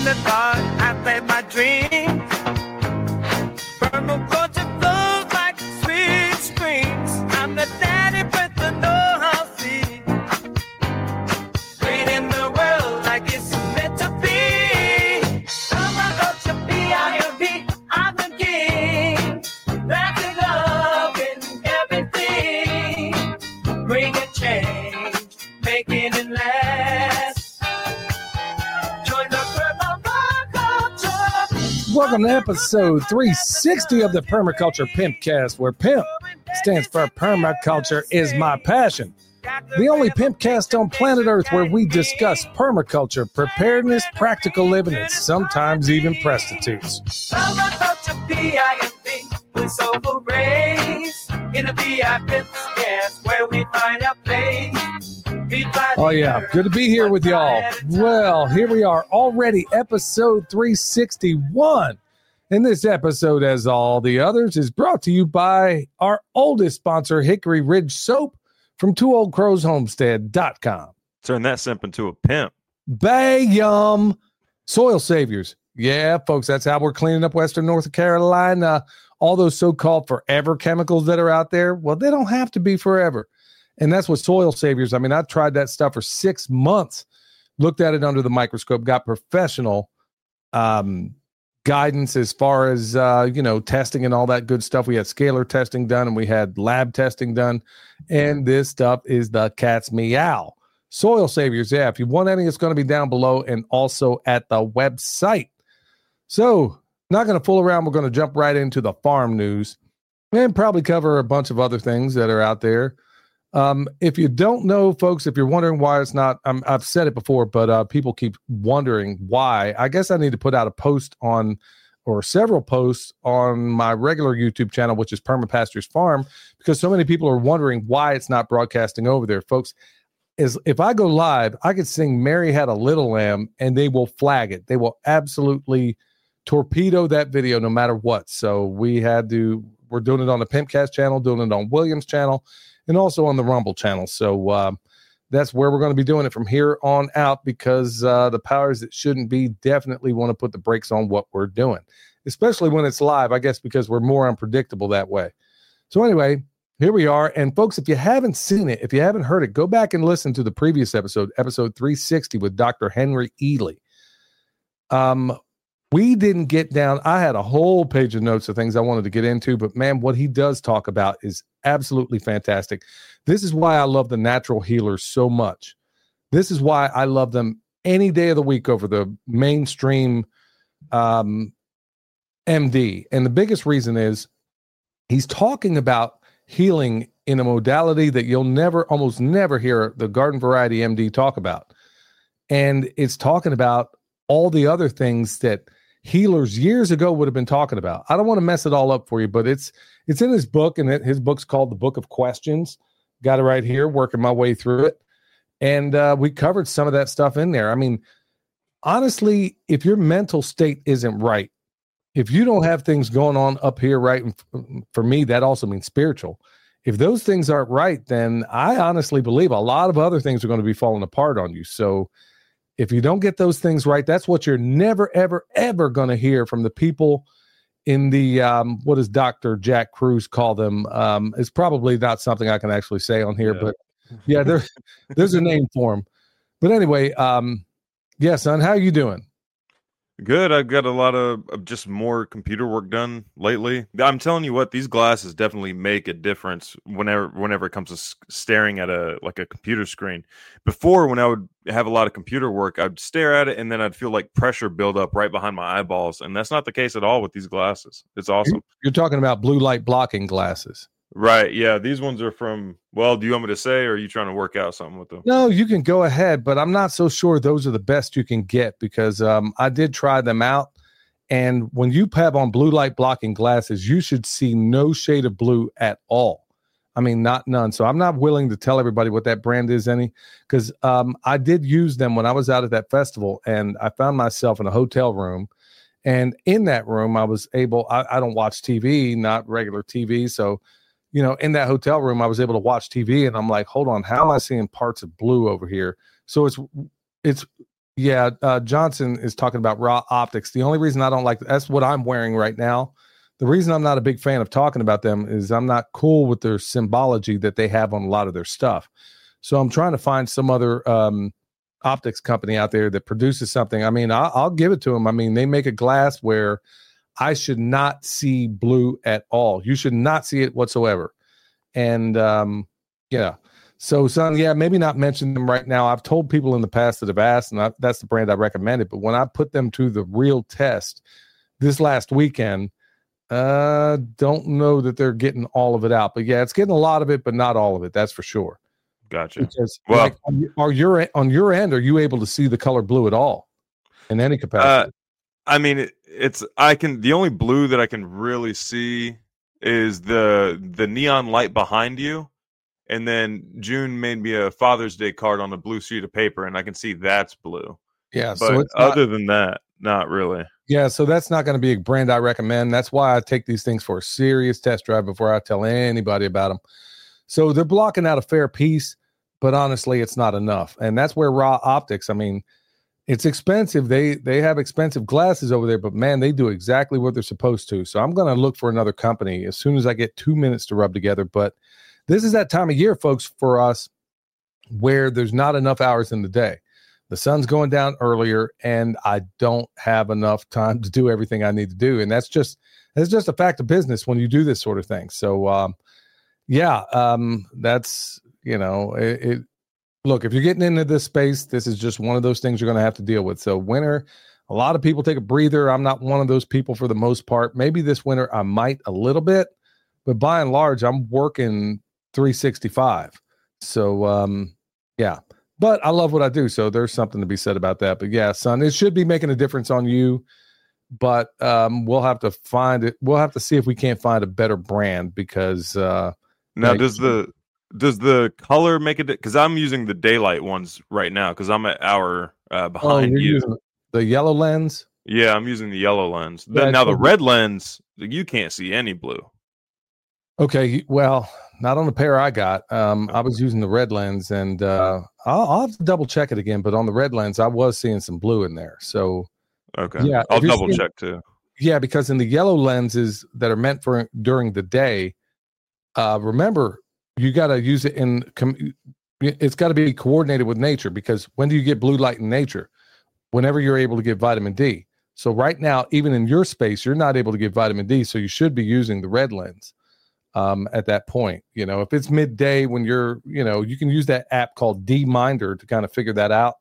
in the dark, I play my dreams. Permaculture flows like sweet streams. I'm the daddy with the know-how seed. Creating the world like it's meant to be. Permaculture, P-I-M-P, I'm the king. Wrapping love in everything. Bring a change, making it last. Join the permaculture. Welcome to episode 360 of the Permaculture Pimpcast, where PIMP stands for Permaculture is my passion. The only Pimpcast on planet Earth where we discuss permaculture, preparedness, practical living, and sometimes even prostitutes. Permaculture, P-I-M-P, with soulful rays. In the Pimpcast, where we find our place. Oh yeah, good to be here with y'all. Well, here we are already, episode 361. And this episode, as all the others, is brought to you by our oldest sponsor, Hickory Ridge Soap from TwoOldCrowsHomestead.com. Turn that simp into a pimp. Bayum Soil Saviors. Yeah, folks, that's how we're cleaning up Western North Carolina. All those so-called forever chemicals that are out there, well, they don't have to be forever. And that's what Soil Saviors. I mean, I tried that stuff for 6 months, looked at it under the microscope, got professional guidance as far as, testing and all that good stuff. We had scalar testing done and we had lab testing done. And this stuff is the cat's meow. Soil Saviors. Yeah, if you want any, it's going to be down below and also at the website. So, not going to fool around. We're going to jump right into the farm news and probably cover a bunch of other things that are out there. If you don't know, folks, if you're wondering why it's not, I've said it before, but people keep wondering why. I guess I need to put out a post on, or several posts on my regular YouTube channel, which is Permapastures Farm, because so many people are wondering why it's not broadcasting over there, folks. Is if I go live, I could sing Mary Had a Little Lamb and they will flag it. They will absolutely torpedo that video no matter what. So we're doing it on the Pimpcast channel, doing it on Williams channel, and also on the Rumble channel. So that's where we're going to be doing it from here on out, because the powers that shouldn't be definitely want to put the brakes on what we're doing, especially when it's live, I guess, because we're more unpredictable that way. So anyway, here we are. And folks, if you haven't seen it, if you haven't heard it, go back and listen to the previous episode 360 with Dr. Henry Ely. We didn't get down. I had a whole page of notes of things I wanted to get into, but man, what he does talk about is absolutely fantastic. This is why I love the natural healers so much. This is why I love them any day of the week over the mainstream MD. And the biggest reason is he's talking about healing in a modality that you'll almost never hear the garden variety MD talk about. And it's talking about all the other things that healers years ago would have been talking about. I don't want to mess it all up for you, but it's in his book, and his book's called The Book of Questions. Got it right here, working my way through it. And we covered some of that stuff in there. I mean, honestly, if your mental state isn't right, if you don't have things going on up here right, and for me, that also means spiritual. If those things aren't right, then I honestly believe a lot of other things are going to be falling apart on you. So if you don't get those things right, that's what you're never, ever, ever going to hear from the people in the, what does Dr. Jack Cruz call them? It's probably not something I can actually say on here, but yeah, there's a name for them. But anyway, yeah, son, how you doing? Good. I've got a lot of just more computer work done lately. I'm telling you what, these glasses definitely make a difference whenever it comes to staring at a computer screen. Before, when I would have a lot of computer work, I'd stare at it and then I'd feel like pressure build up right behind my eyeballs. And that's not the case at all with these glasses. It's awesome. You're talking about blue light blocking glasses. Right. Yeah. These ones are from, well, do you want me to say, or are you trying to work out something with them? No, you can go ahead, but I'm not so sure those are the best you can get, because I did try them out. And when you have on blue light blocking glasses, you should see no shade of blue at all. I mean, none. So I'm not willing to tell everybody what that brand is because I did use them when I was out at that festival, and I found myself in a hotel room. And in that room, I was able, I don't watch TV, not regular TV. So in that hotel room, I was able to watch TV, and I'm like, hold on, how am I seeing parts of blue over here? So it's Yeah, Johnson is talking about raw optics. The only reason I don't like that's what I'm wearing right now. The reason I'm not a big fan of talking about them is I'm not cool with their symbology that they have on a lot of their stuff. So I'm trying to find some other optics company out there that produces something. I mean, I'll give it to them. I mean, they make a glass where I should not see blue at all. You should not see it whatsoever. And yeah. So, son, yeah, maybe not mention them right now. I've told people in the past that have asked, and that's the brand I recommended. But when I put them to the real test this last weekend, don't know that they're getting all of it out. But yeah, it's getting a lot of it, but not all of it. That's for sure. Gotcha. Because, like, on your end, are you able to see the color blue at all in any capacity? I mean, the only blue that I can really see is the neon light behind you. And then June made me a Father's Day card on a blue sheet of paper, and I can see that's blue. Yeah. But so other than that, not really. Yeah. So that's not going to be a brand I recommend. That's why I take these things for a serious test drive before I tell anybody about them. So they're blocking out a fair piece, but honestly, it's not enough. And that's where Raw Optics, I mean, it's expensive. They have expensive glasses over there, but man, they do exactly what they're supposed to. So I'm going to look for another company as soon as I get 2 minutes to rub together. But this is that time of year, folks, for us where there's not enough hours in the day. The sun's going down earlier, and I don't have enough time to do everything I need to do. And that's just a fact of business when you do this sort of thing. So, that's, look, if you're getting into this space, this is just one of those things you're going to have to deal with. So winter, a lot of people take a breather. I'm not one of those people for the most part. Maybe this winter I might a little bit, but by and large, I'm working 365. So, yeah, but I love what I do. So there's something to be said about that. But yeah, son, it should be making a difference on you, but we'll have to find it. We'll have to see if we can't find a better brand because now does the color make it? Because I'm using the daylight ones right now because I'm an hour behind you. Using the yellow lens? Yeah, I'm using the yellow lens. Yeah, Now the red lens, you can't see any blue. Okay, well, not on the pair I got. I was using the red lens, and I'll have to double check it again. But on the red lens, I was seeing some blue in there. So, okay, yeah, I'll double check too. Yeah, because in the yellow lenses that are meant for during the day, remember you got to use it it's got to be coordinated with nature. Because when do you get blue light in nature? Whenever you're able to get vitamin D. So right now, even in your space, you're not able to get vitamin D. So you should be using the red lens. At that point, if it's midday when you're, you can use that app called D-Minder to kind of figure that out.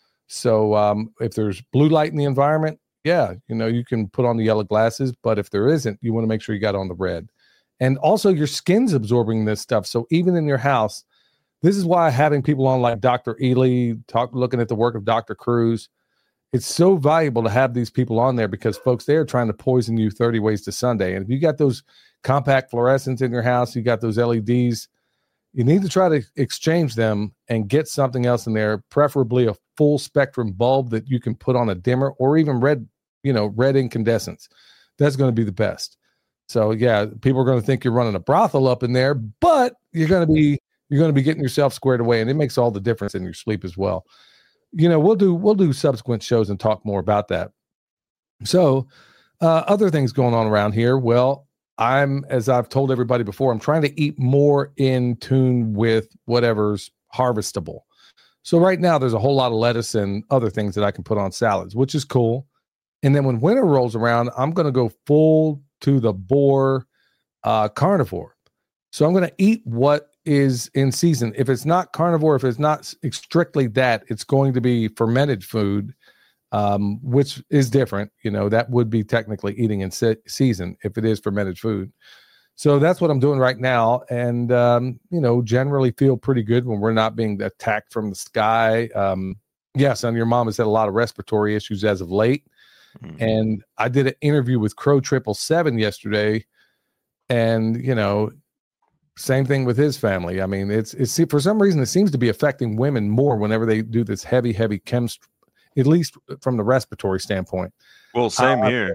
So if there's blue light in the environment, yeah, you can put on the yellow glasses, but if there isn't, you want to make sure you got on the red. And also your skin's absorbing this stuff. So even in your house, this is why having people on like Dr. Ely, looking at the work of Dr. Cruz, it's so valuable to have these people on there because folks, they're trying to poison you 30 ways to Sunday. And if you got those compact fluorescents in your house, you got those LEDs, you need to try to exchange them and get something else in there, preferably a full spectrum bulb that you can put on a dimmer or even red incandescents. That's going to be the best. So yeah, people are going to think you're running a brothel up in there, but you're going to be getting yourself squared away, and it makes all the difference in your sleep as well. We'll do subsequent shows and talk more about that. So other things going on around here. Well, as I've told everybody before, I'm trying to eat more in tune with whatever's harvestable. So right now there's a whole lot of lettuce and other things that I can put on salads, which is cool. And then when winter rolls around, I'm going to go full to the bore carnivore. So I'm going to eat what is in season. If it's not carnivore, if it's not strictly that, it's going to be fermented food, which is different. That would be technically eating in season if it is fermented food. So that's what I'm doing right now. And, generally feel pretty good when we're not being attacked from the sky. Yes, and your mom has had a lot of respiratory issues as of late. Mm-hmm. And I did an interview with Crow 777 yesterday, and, same thing with his family. I mean, it's for some reason, it seems to be affecting women more whenever they do this heavy chemistry, at least from the respiratory standpoint. Well, same here.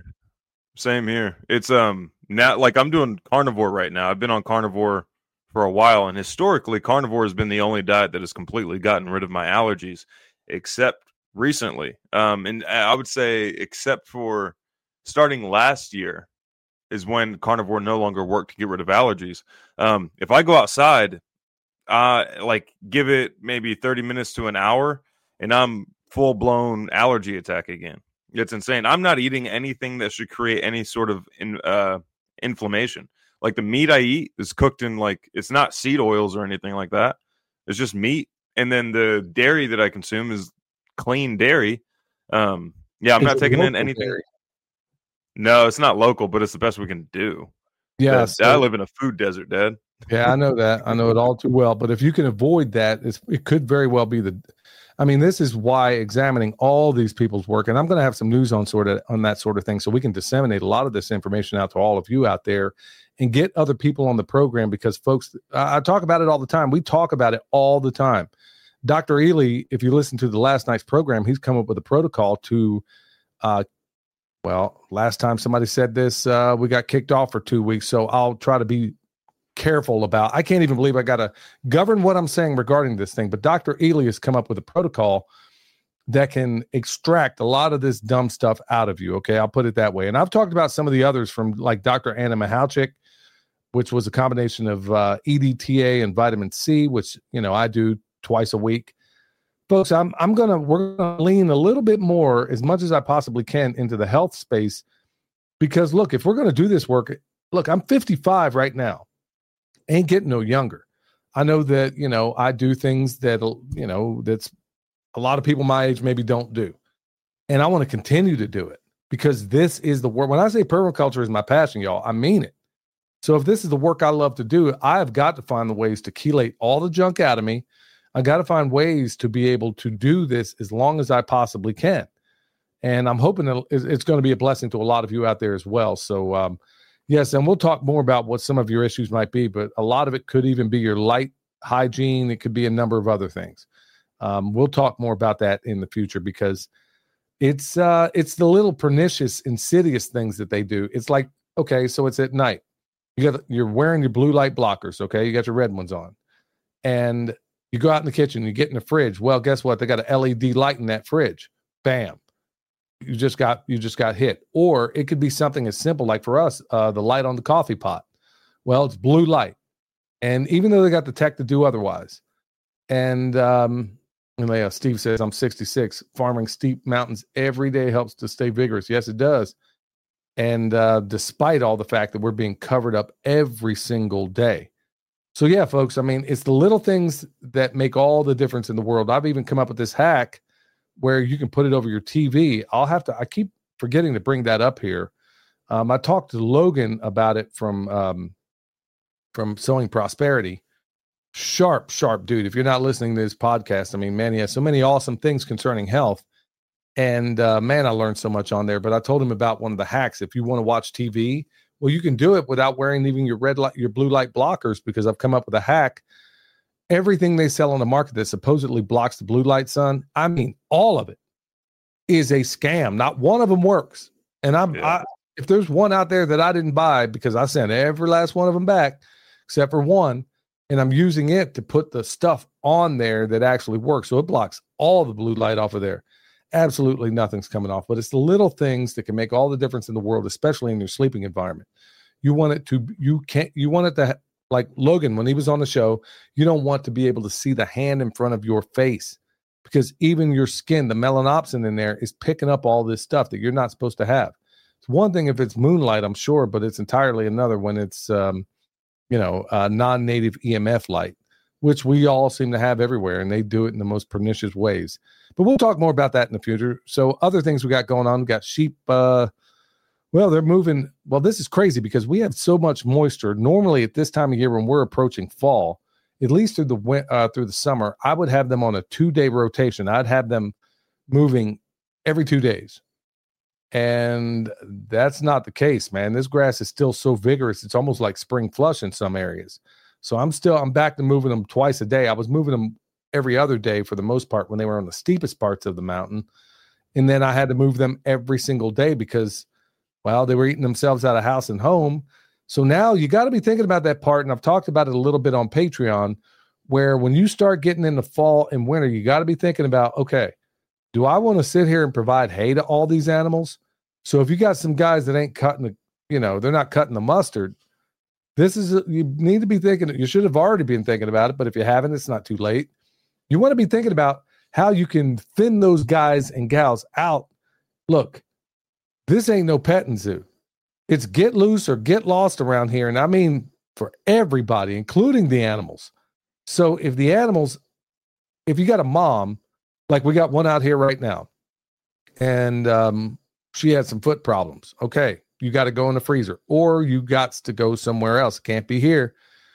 It's now, like, I'm doing carnivore right now. I've been on carnivore for a while, and historically carnivore has been the only diet that has completely gotten rid of my allergies, except recently. And I would say, except for starting last year, is when carnivore no longer worked to get rid of allergies. If I go outside, like give it maybe 30 minutes to an hour, and I'm full blown allergy attack again. It's insane. I'm not eating anything that should create any sort of inflammation. Like the meat I eat is cooked in like, it's not seed oils or anything like that. It's just meat. And then the dairy that I consume is clean dairy. Yeah, I'm not taking in anything. Dairy? No, it's not local, but it's the best we can do. Yeah, I live in a food desert, Dad. Yeah, I know that. I know it all too well. But if you can avoid that, it could very well be this is why examining all these people's work, and I'm going to have some news on that sort of thing, so we can disseminate a lot of this information out to all of you out there and get other people on the program, because folks, I talk about it all the time. We talk about it all the time. Dr. Ely, if you listen to the last night's program, he's come up with a protocol to, last time somebody said this, we got kicked off for 2 weeks, so I'll try to be careful about. I can't even believe I got to govern what I'm saying regarding this thing, but Dr. Ely has come up with a protocol that can extract a lot of this dumb stuff out of you. Okay, I'll put it that way. And I've talked about some of the others from like Dr. Anna Michalczyk, which was a combination of EDTA and vitamin C, which I do twice a week. Folks, we're gonna lean a little bit more, as much as I possibly can, into the health space, because look, if we're gonna do this work, look, I'm 55 right now. Ain't getting no younger. I know that, I do things that, that's a lot of people my age maybe don't do. And I want to continue to do it, because this is the work. When I say permaculture is my passion, y'all, I mean it. So if this is the work I love to do, I have got to find the ways to chelate all the junk out of me. I got to find ways to be able to do this as long as I possibly can. And I'm hoping that it's going to be a blessing to a lot of you out there as well. So, yes, and we'll talk more about what some of your issues might be, but a lot of it could even be your light hygiene. It could be a number of other things. We'll talk more about that in the future, because it's the little pernicious, insidious things that they do. It's like, okay, so it's at night. You're wearing your blue light blockers, okay? You got your red ones on. And you go out in the kitchen, you get in the fridge. Well, guess what? They got an LED light in that fridge. Bam. You just got hit. Or it could be something as simple like, for us, the light on the coffee pot. Well, it's blue light. And even though they got the tech to do otherwise, and Steve says, I'm 66. Farming steep mountains every day helps to stay vigorous. Yes, it does. And despite all the fact that we're being covered up every single day. So yeah, folks, it's the little things that make all the difference in the world. I've even come up with this hack where you can put it over your TV. I keep forgetting to bring that up here. I talked to Logan about it from Sowing Prosperity. Sharp dude. If you're not listening to this podcast, man, he has so many awesome things concerning health. And man, I learned so much on there. But I told him about one of the hacks. If you want to watch TV, well, you can do it without wearing even your blue light blockers, because I've come up with a hack. Everything they sell on the market that supposedly blocks the blue light, son, all of it is a scam. Not one of them works. And if there's one out there that I didn't buy, because I sent every last one of them back except for one, and I'm using it to put the stuff on there that actually works. So it blocks all the blue light off of there. Absolutely nothing's coming off. But it's the little things that can make all the difference in the world, especially in your sleeping environment. You want it to, like Logan, when he was on the show, you don't want to be able to see the hand in front of your face, because even your skin, the melanopsin in there, is picking up all this stuff that you're not supposed to have. It's one thing if it's moonlight, I'm sure, but it's entirely another when it's, non-native EMF light, which we all seem to have everywhere, and they do it in the most pernicious ways. But we'll talk more about that in the future. So other things we got going on, we got sheep. They're moving. Well, this is crazy because we have so much moisture. Normally at this time of year, when we're approaching fall, at least through the summer, I would have them on a 2-day rotation. I'd have them moving every 2 days. And that's not the case, man. This grass is still so vigorous. It's almost like spring flush in some areas. So I'm back to moving them twice a day. I was moving them every other day for the most part when they were on the steepest parts of the mountain. And then I had to move them every single day because, well, they were eating themselves out of house and home. So now you got to be thinking about that part. And I've talked about it a little bit on Patreon, where when you start getting into fall and winter, you got to be thinking about, okay, do I want to sit here and provide hay to all these animals? So if you got some guys that ain't cutting they're not cutting the mustard. You need to be thinking, you should have already been thinking about it, but if you haven't, it's not too late. You want to be thinking about how you can thin those guys and gals out. Look, this ain't no petting zoo. It's get loose or get lost around here. And I mean, for everybody, including the animals. So if you got a mom, like we got one out here right now, and she had some foot problems. Okay, you got to go in the freezer, or you got to go somewhere else. It can't be here.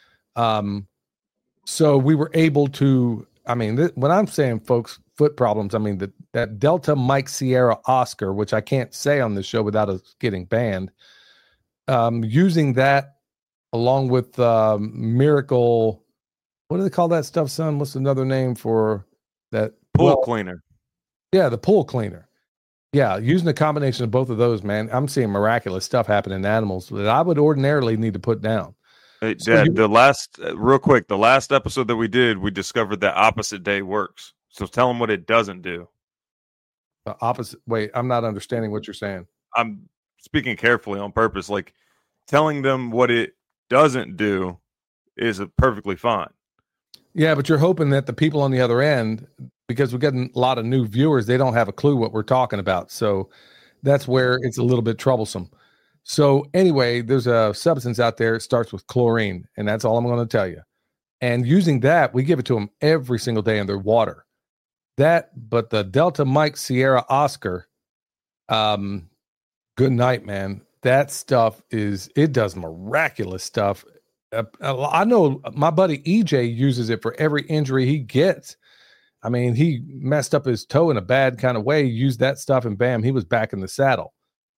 So we were able to, when I'm saying, folks, foot problems, I mean that Delta Mike Sierra Oscar, which I can't say on this show without us getting banned, using that along with Miracle, what do they call that stuff, son? What's another name for that? Pool cleaner. Yeah, the pool cleaner. Yeah, using a combination of both of those, man, I'm seeing miraculous stuff happen in animals that I would ordinarily need to put down. Hey, Dad, the last episode that we did, we discovered that opposite day works. So tell them what it doesn't do. Wait, I'm not understanding what you're saying. I'm speaking carefully on purpose. Like, telling them what it doesn't do is perfectly fine. Yeah, but you're hoping that the people on the other end, because we're getting a lot of new viewers, they don't have a clue what we're talking about. So that's where it's a little bit troublesome. So anyway, there's a substance out there. It starts with chlorine, and that's all I'm going to tell you. And using that, we give it to them every single day in their water. But the Delta Mike Sierra Oscar, good night, man. That stuff it does miraculous stuff. I know my buddy EJ uses it for every injury he gets. I mean, he messed up his toe in a bad kind of way, used that stuff, and bam, he was back in the saddle.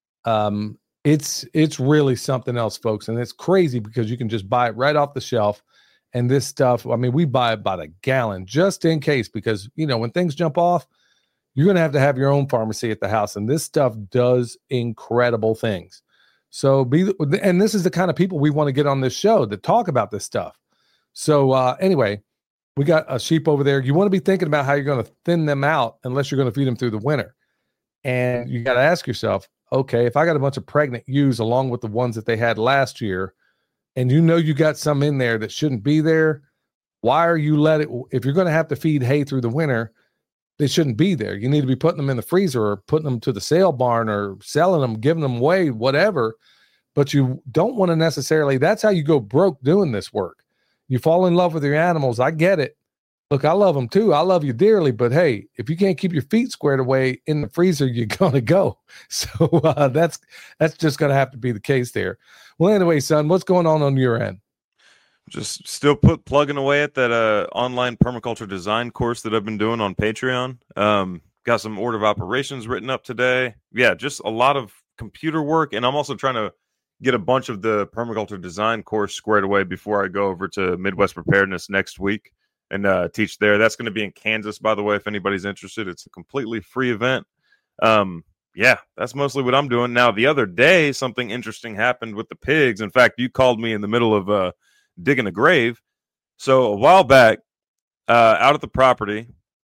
It's really something else, folks. And it's crazy because you can just buy it right off the shelf. And this stuff, I mean, we buy it by the gallon just in case, because, when things jump off, you're going to have your own pharmacy at the house. And this stuff does incredible things. So and this is the kind of people we want to get on this show to talk about this stuff. So anyway, we got a sheep over there. You want to be thinking about how you're going to thin them out unless you're going to feed them through the winter. And you got to ask yourself, okay, if I got a bunch of pregnant ewes along with the ones that they had last year, and you got some in there that shouldn't be there, why are you if you're going to have to feed hay through the winter, they shouldn't be there. You need to be putting them in the freezer or putting them to the sale barn or selling them, giving them away, whatever. But you don't want to necessarily, that's how you go broke doing this work. You fall in love with your animals. I get it. Look, I love them too. I love you dearly, but hey, if you can't keep your feet squared away in the freezer, you're going to go. So that's just going to have to be the case there. Well, anyway, son, what's going on your end? Just still plugging away at that online permaculture design course that I've been doing on Patreon. Got some order of operations written up today. Yeah, just a lot of computer work. And I'm also trying to get a bunch of the permaculture design course squared away before I go over to Midwest Preparedness next week and teach there. That's going to be in Kansas, by the way, if anybody's interested. It's a completely free event. Yeah, that's mostly what I'm doing. Now, the other day, something interesting happened with the pigs. In fact, you called me in the middle of digging a grave. So a while back, out at the property,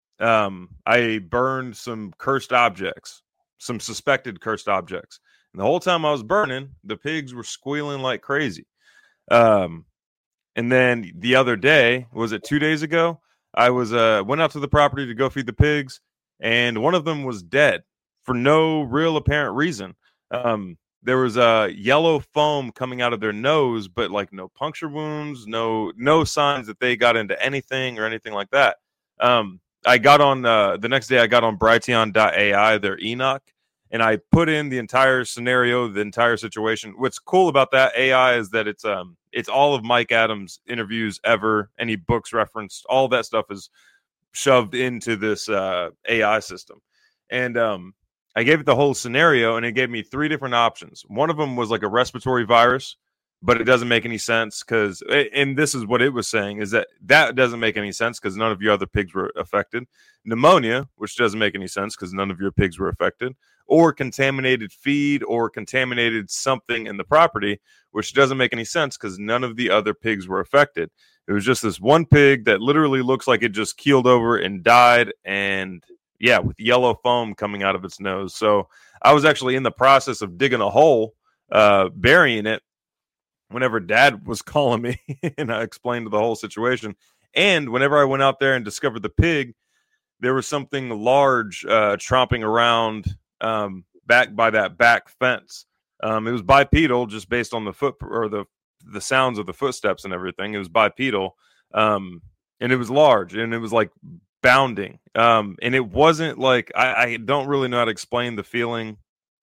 I burned some cursed objects, some suspected cursed objects. And the whole time I was burning, the pigs were squealing like crazy. And then the other day, was it 2 days ago? I went out to the property to go feed the pigs, and one of them was dead for no real apparent reason. There was a yellow foam coming out of their nose, but like no puncture wounds, no signs that they got into anything or anything like that. I got on the next day. I got on Brighteon.ai, their Enoch, and I put in the entire scenario, the entire situation. What's cool about that AI is that it's all of Mike Adams' interviews ever, any books referenced, all that stuff is shoved into this AI system, and I gave it the whole scenario, and it gave me 3 different options. One of them was like a respiratory virus, but it doesn't make any sense because, and this is what it was saying, is that doesn't make any sense because none of your other pigs were affected. Pneumonia, which doesn't make any sense because none of your pigs were affected. Or contaminated feed or contaminated something in the property, which doesn't make any sense because none of the other pigs were affected. It was just this one pig that literally looks like it just keeled over and died, and with yellow foam coming out of its nose. So I was actually in the process of digging a hole, burying it, whenever Dad was calling me, and I explained the whole situation. And whenever I went out there and discovered the pig, there was something large tromping around back by that back fence. It was bipedal, just based on the foot or the sounds of the footsteps and everything. It was bipedal, and it was large, and it was like bounding. And it wasn't like I don't really know how to explain the feeling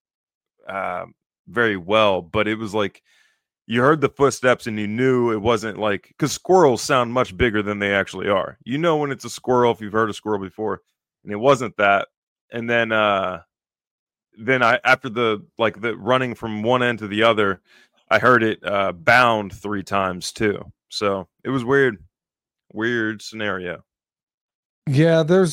very well, but it was like you heard the footsteps and you knew it wasn't like, because squirrels sound much bigger than they actually are. You know when it's a squirrel if you've heard a squirrel before, and it wasn't that. And then I after the running from one end to the other, I heard it bound 3 times too. So it was weird scenario. Yeah, there's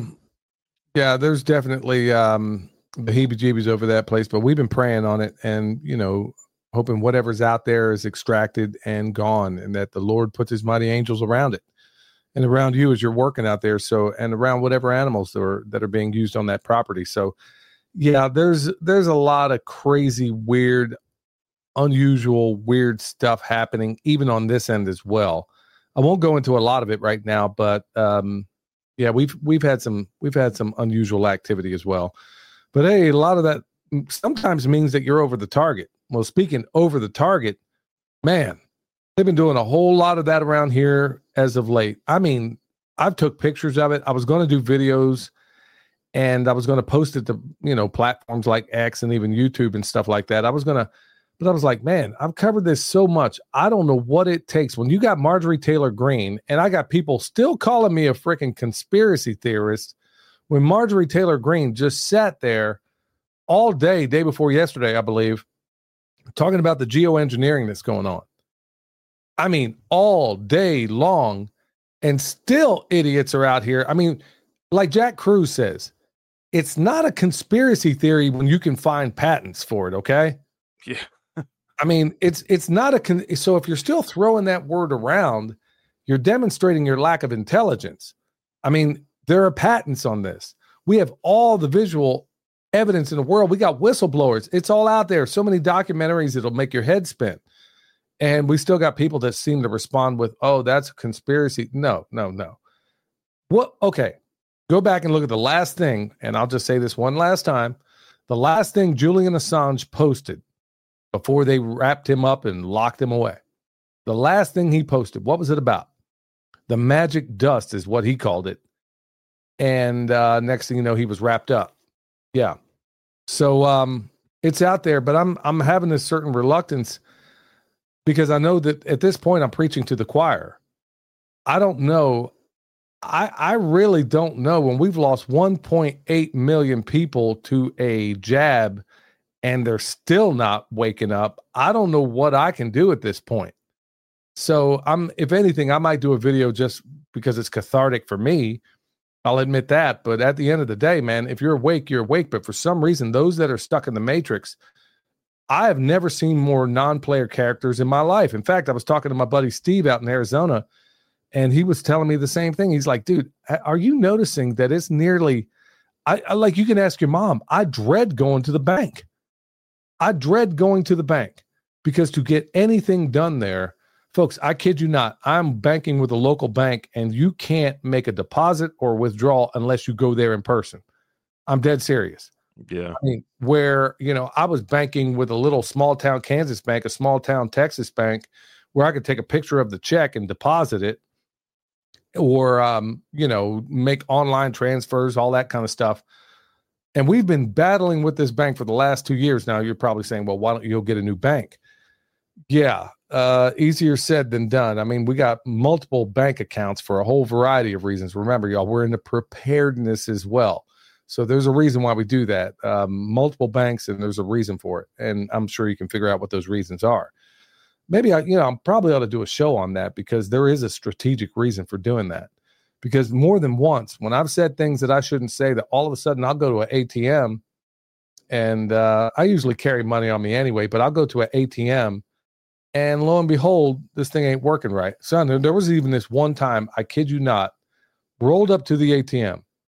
definitely the heebie-jeebies over that place, but we've been praying on it, and hoping whatever's out there is extracted and gone, and that the Lord puts his mighty angels around it and around you as you're working out there. So, and around whatever animals that are being used on that property. So yeah, there's a lot of crazy, weird, unusual, weird stuff happening, even on this end as well. I won't go into a lot of it right now, but yeah, we've had some unusual activity as well. But hey, a lot of that sometimes means that you're over the target. Well, speaking over the target, man, they've been doing a whole lot of that around here as of late. I mean, I've took pictures of it. I was going to do videos, and I was going to post it to, platforms like X and even YouTube and stuff like that. But I was like, man, I've covered this so much. I don't know what it takes. When you got Marjorie Taylor Greene, and I got people still calling me a freaking conspiracy theorist, when Marjorie Taylor Greene just sat there all day before yesterday, I believe, talking about the geoengineering that's going on. I mean, all day long, and still idiots are out here. I mean, like Jack Cruz says, it's not a conspiracy theory when you can find patents for it, okay? Yeah. I mean, it's not so if you're still throwing that word around, you're demonstrating your lack of intelligence. I mean, there are patents on this. We have all the visual evidence in the world. We got whistleblowers. It's all out there. So many documentaries, it'll make your head spin. And we still got people that seem to respond with, oh, that's a conspiracy. No. What? Okay. Go back and look at the last thing. And I'll just say this one last time. The last thing Julian Assange posted before they wrapped him up and locked him away. The last thing he posted, what was it about? The magic dust is what he called it. And next thing you know, he was wrapped up. Yeah. So it's out there, but I'm having this certain reluctance because I know that at this point I'm preaching to the choir. I don't know. I really don't know. When we've lost 1.8 million people to a jab and they're still not waking up, I don't know what I can do at this point. So if anything, I might do a video just because it's cathartic for me. I'll admit that. But at the end of the day, man, if you're awake, you're awake. But for some reason, those that are stuck in the matrix, I have never seen more non-player characters in my life. In fact, I was talking to my buddy Steve out in Arizona, and he was telling me the same thing. He's like, dude, are you noticing that it's nearly, I like, you can ask your mom, I dread going to the bank. Because to get anything done there, folks, I kid you not, I'm banking with a local bank, and you can't make a deposit or withdrawal unless you go there in person. I'm dead serious. Yeah. I mean, where, I was banking with a little small town Kansas bank, a small town Texas bank, where I could take a picture of the check and deposit it, or, make online transfers, all that kind of stuff. And we've been battling with this bank for the last 2 years now. You're probably saying, well, why don't you go get a new bank? Yeah. Easier said than done. I mean, we got multiple bank accounts for a whole variety of reasons. Remember, y'all, we're into preparedness as well. So there's a reason why we do that. Multiple banks, and there's a reason for it. And I'm sure you can figure out what those reasons are. Maybe I probably ought to do a show on that, because there is a strategic reason for doing that. Because more than once, when I've said things that I shouldn't say, that all of a sudden I'll go to an ATM, and I usually carry money on me anyway, but I'll go to an ATM, and lo and behold, this thing ain't working right. So there was even this one time, I kid you not, rolled up to the ATM,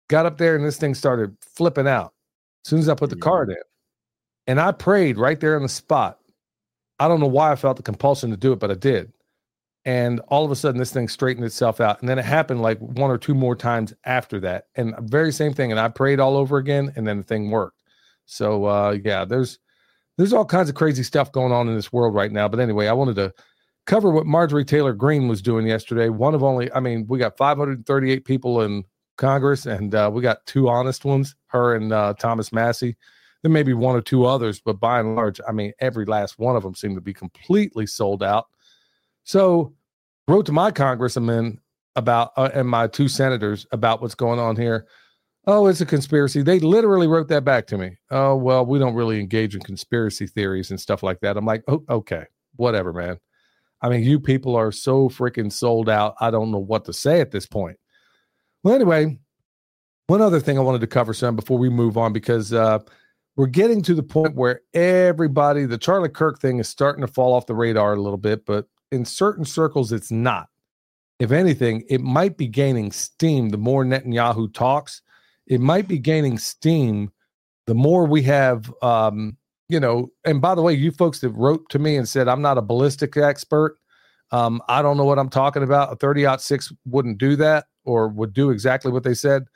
got up there and this thing started flipping out as soon as I put the card in. And I prayed right there on the spot. I don't know why I felt the compulsion to do it, but I did. And all of a sudden, this thing straightened itself out. And then it happened like one or two more times after that. And very same thing. And I prayed all over again, and then the thing worked. So, yeah, there's all kinds of crazy stuff going on in this world right now. But anyway, I wanted to cover what Marjorie Taylor Greene was doing yesterday. We got 538 people in Congress, and we got two honest ones, her and Thomas Massey. There may be one or two others, but by and large, I mean, every last one of them seemed to be completely sold out. So wrote to my congressman about and my two senators about what's going on here. Oh, it's a conspiracy. They literally wrote that back to me. Oh, well, we don't really engage in conspiracy theories and stuff like that. I'm like, oh, okay, whatever, man. I mean, you people are so freaking sold out. I don't know what to say at this point. Well, anyway, one other thing I wanted to cover some before we move on, because we're getting to the point where the Charlie Kirk thing is starting to fall off the radar a little bit, but in certain circles, it's not. If anything, it might be gaining steam the more Netanyahu talks. It might be gaining steam the more we have, and by the way, you folks that wrote to me and said, I'm not a ballistic expert. I don't know what I'm talking about. A 30-06 wouldn't do that, or would do exactly what they said.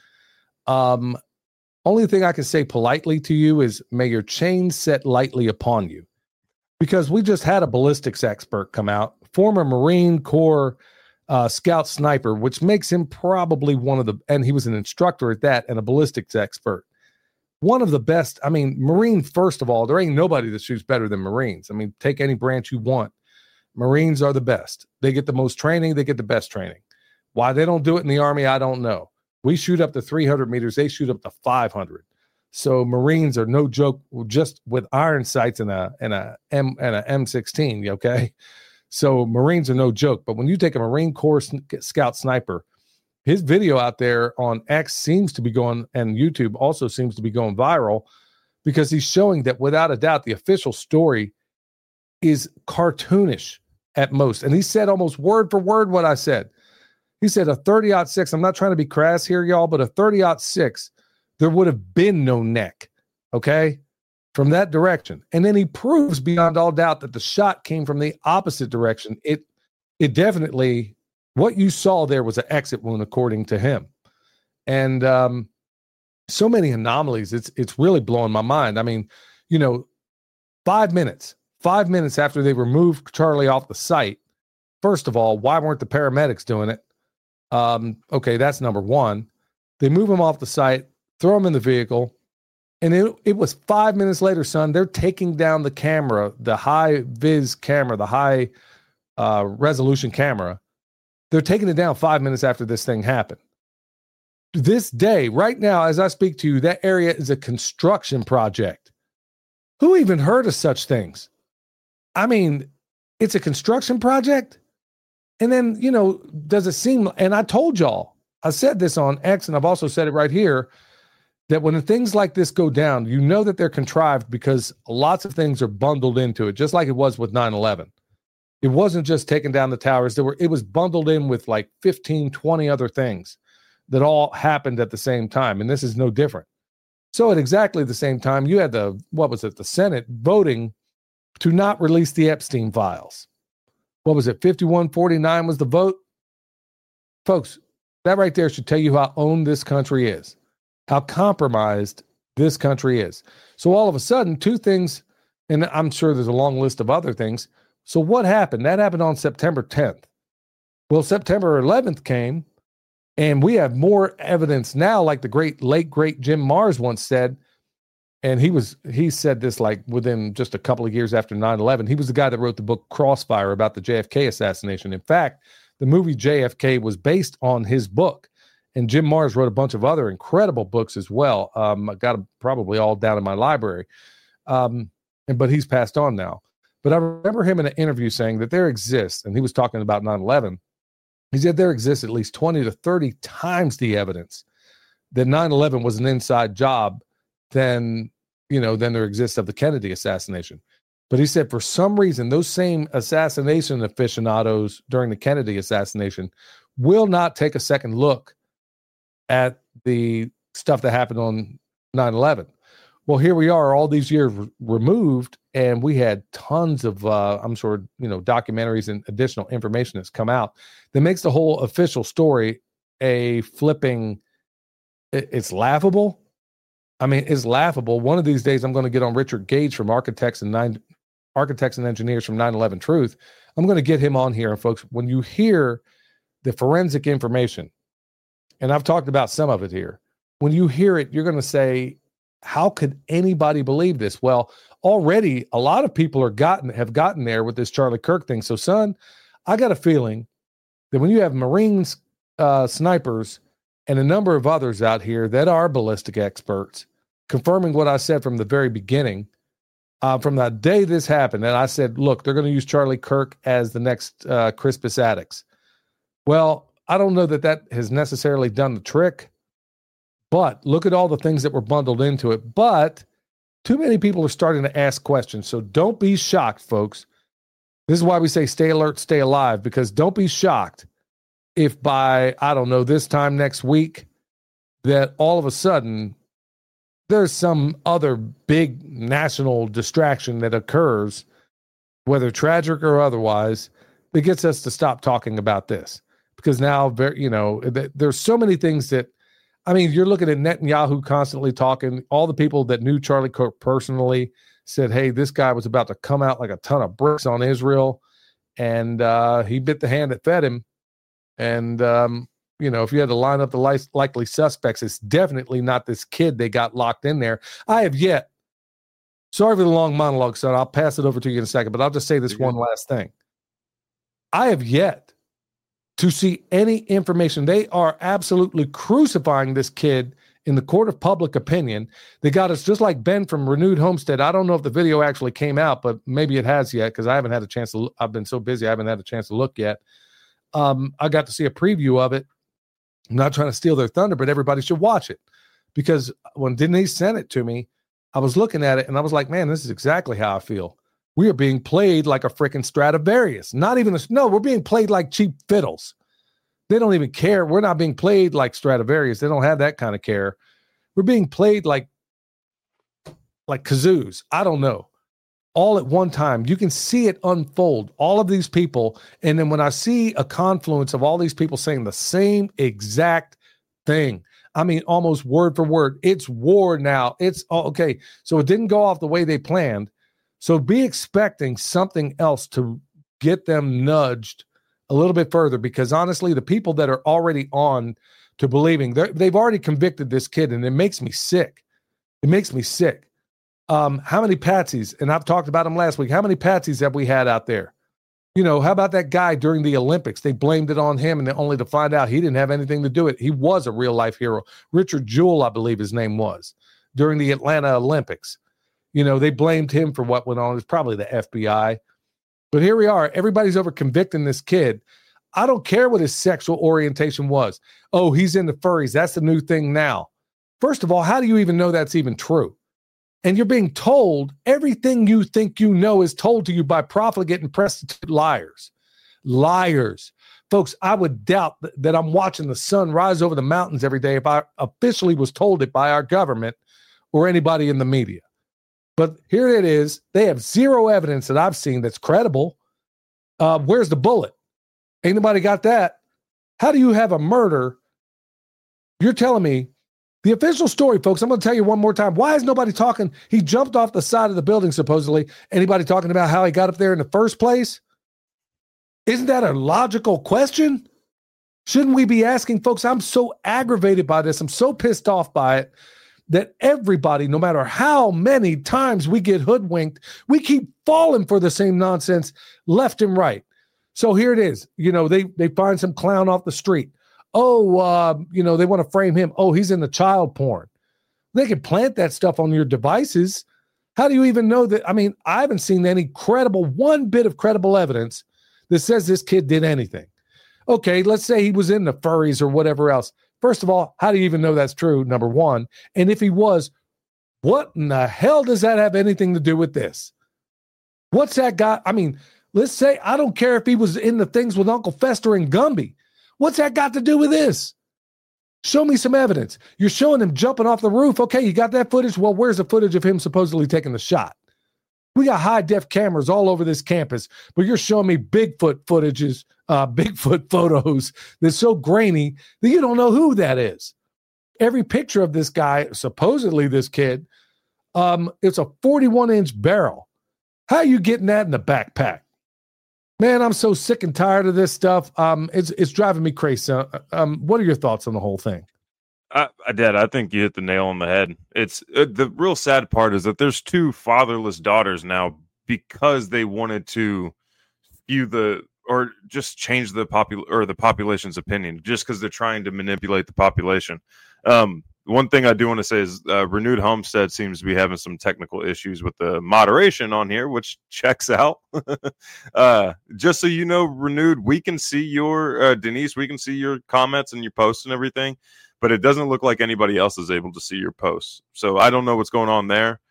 Only thing I can say politely to you is, may your chains set lightly upon you. Because we just had a ballistics expert come out, former Marine Corps scout sniper, which makes him probably and he was an instructor at that and a ballistics expert. One of the best. I mean, Marine, first of all, there ain't nobody that shoots better than Marines. I mean, take any branch you want. Marines are the best. They get the most training. They get the best training. Why they don't do it in the Army, I don't know. We shoot up to 300 meters. They shoot up to 500. So Marines are no joke, just with iron sights and a M16. Okay, so Marines are no joke. But when you take a Marine Corps scout sniper, his video out there on X seems to be going, and YouTube also seems to be going viral, because he's showing that without a doubt the official story is cartoonish at most. And he said almost word for word what I said. He said a 30-06. I'm not trying to be crass here, y'all, but a 30-06. There would have been no neck, okay, from that direction. And then he proves beyond all doubt that the shot came from the opposite direction. It definitely, what you saw there was an exit wound, according to him. And so many anomalies, it's really blowing my mind. I mean, 5 minutes after they removed Charlie off the site, first of all, why weren't the paramedics doing it? Okay, that's number one. They move him off the site, throw him in the vehicle, and it was 5 minutes later, son, they're taking down the camera, the high-vis camera, the high resolution camera. They're taking it down 5 minutes after this thing happened. This day, right now, as I speak to you, that area is a construction project. Who even heard of such things? I mean, it's a construction project? And then, does it seem, and I told y'all, I said this on X, and I've also said it right here, that when things like this go down, that they're contrived because lots of things are bundled into it, just like it was with 9/11. It wasn't just taking down the towers. It was bundled in with like 15, 20 other things that all happened at the same time. And this is no different. So at exactly the same time, you had the Senate voting to not release the Epstein files. What was it? 51-49 was the vote. Folks, that right there should tell you how owned this country is, how compromised this country is. So all of a sudden, two things, and I'm sure there's a long list of other things. So what happened? That happened on September 10th. Well, September 11th came, and we have more evidence now, like the late great Jim Marrs once said, and he said this like within just a couple of years after 9/11. He was the guy that wrote the book Crossfire about the JFK assassination. In fact, the movie JFK was based on his book. And Jim Marrs wrote a bunch of other incredible books as well. I got them probably all down in my library. But he's passed on now. But I remember him in an interview saying that there exists, and he was talking about 9/11. He said there exists at least 20 to 30 times the evidence that 9/11 was an inside job than there exists of the Kennedy assassination. But he said for some reason, those same assassination aficionados during the Kennedy assassination will not take a second look at the stuff that happened on 9/11. Well, here we are, all these years removed, and we had tons of, I'm sure, documentaries and additional information that's come out that makes the whole official story a flipping. It's laughable. I mean, it's laughable. One of these days, I'm going to get on Richard Gage from Architects and Engineers from 9/11 Truth. I'm going to get him on here, and folks, when you hear the forensic information, and I've talked about some of it here, when you hear it, you're going to say, how could anybody believe this? Well, already a lot of people have gotten there with this Charlie Kirk thing. So, son, I got a feeling that when you have Marines, snipers, and a number of others out here that are ballistic experts, confirming what I said from the very beginning, from the day this happened, and I said, look, they're going to use Charlie Kirk as the next Crispus Attucks. Well, I don't know that has necessarily done the trick. But look at all the things that were bundled into it. But too many people are starting to ask questions. So don't be shocked, folks. This is why we say stay alert, stay alive, because don't be shocked if by, I don't know, this time next week, that all of a sudden there's some other big national distraction that occurs, whether tragic or otherwise, that gets us to stop talking about this. Because now, there's so many things that, I mean, you're looking at Netanyahu constantly talking. All the people that knew Charlie Kirk personally said, hey, this guy was about to come out like a ton of bricks on Israel. And he bit the hand that fed him. And, if you had to line up the likely suspects, it's definitely not this kid they got locked in there. I have yet, sorry for the long monologue, son. I'll pass it over to you in a second, but I'll just say this one last thing. I have yet to see any information. They are absolutely crucifying this kid in the court of public opinion. They got us just like Ben from Renewed Homestead. I don't know if the video actually came out, but maybe it has yet, because I haven't had a chance to. I've been so busy, I haven't had a chance to look yet. I got to see a preview of it. I'm not trying to steal their thunder, but everybody should watch it, because when Denise sent it to me, I was looking at it and I was like, man, this is exactly how I feel. We are being played like a freaking Stradivarius. We're being played like cheap fiddles. They don't even care. We're not being played like Stradivarius. They don't have that kind of care. We're being played like kazoos. I don't know. All at one time. You can see it unfold. All of these people. And then when I see a confluence of all these people saying the same exact thing, I mean, almost word for word, it's war now. It's okay. So it didn't go off the way they planned. So be expecting something else to get them nudged a little bit further, because honestly, the people that are already on to believing, they've already convicted this kid, and it makes me sick. It makes me sick. How many patsies, and I've talked about them last week, how many patsies have we had out there? How about that guy during the Olympics? They blamed it on him, and only to find out he didn't have anything to do with it. He was a real-life hero. Richard Jewell, I believe his name was, during the Atlanta Olympics. They blamed him for what went on. It was probably the FBI. But here we are. Everybody's over convicting this kid. I don't care what his sexual orientation was. Oh, he's into furries. That's the new thing now. First of all, how do you even know that's even true? And you're being told everything you think you know is told to you by profligate and prostitute liars. Liars. Folks, I would doubt that I'm watching the sun rise over the mountains every day if I officially was told it by our government or anybody in the media. But here it is. They have zero evidence that I've seen that's credible. Where's the bullet? Ain't nobody got that. How do you have a murder? You're telling me the official story, folks, I'm going to tell you one more time. Why is nobody talking? He jumped off the side of the building, supposedly. Anybody talking about how he got up there in the first place? Isn't that a logical question? Shouldn't we be asking, folks? I'm so aggravated by this. I'm so pissed off by it that everybody, no matter how many times we get hoodwinked, we keep falling for the same nonsense left and right. So here it is. They find some clown off the street. Oh, they want to frame him. Oh, he's in the child porn. They can plant that stuff on your devices. How do you even know that? I mean, I haven't seen one bit of credible evidence that says this kid did anything. Okay, let's say he was in the furries or whatever else. First of all, how do you even know that's true, number one? And if he was, what in the hell does that have anything to do with this? What's that got? I mean, let's say, I don't care if he was in the things with Uncle Fester and Gumby. What's that got to do with this? Show me some evidence. You're showing him jumping off the roof. Okay, you got that footage? Well, where's the footage of him supposedly taking the shot? We got high-def cameras all over this campus, but you're showing me Bigfoot footages, Bigfoot photos that's so grainy that you don't know who that is. Every picture of this guy, supposedly this kid, it's a 41-inch barrel. How are you getting that in the backpack? Man, I'm so sick and tired of this stuff. It's driving me crazy. What are your thoughts on the whole thing? I think you hit the nail on the head. It's the real sad part is that there's two fatherless daughters now because they wanted to just change the population's opinion just because they're trying to manipulate the population. One thing I do want to say is Renewed Homestead seems to be having some technical issues with the moderation on here, which checks out. Just so you know, Renewed, we can see your Denise, we can see your comments and your posts and everything, but it doesn't look like anybody else is able to see your posts. So I don't know what's going on there.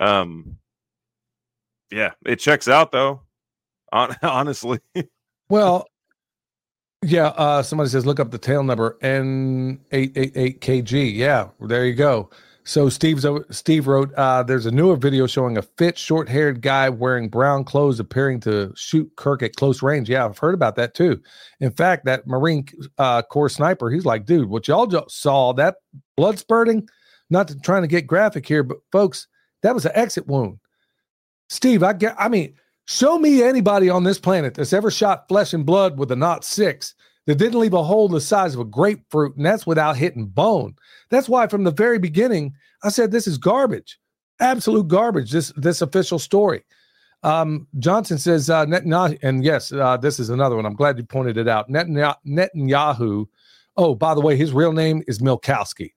Yeah, it checks out though. Honestly. Well, yeah, somebody says look up the tail number N888KG. Yeah, there you go. So Steve wrote, there's a newer video showing a fit, short-haired guy wearing brown clothes appearing to shoot Kirk at close range. Yeah, I've heard about that too. In fact, that Marine Corps sniper, he's like, dude, what y'all just saw, that blood spurting, trying to get graphic here, but folks, that was an exit wound. Steve, show me anybody on this planet that's ever shot flesh and blood with a .6 that didn't leave a hole the size of a grapefruit, and that's without hitting bone. That's why from the very beginning, I said this is garbage, absolute garbage, this official story. Johnson says, Netanyahu, and yes, this is another one. I'm glad you pointed it out. Netanyahu, oh, by the way, his real name is Milkowski.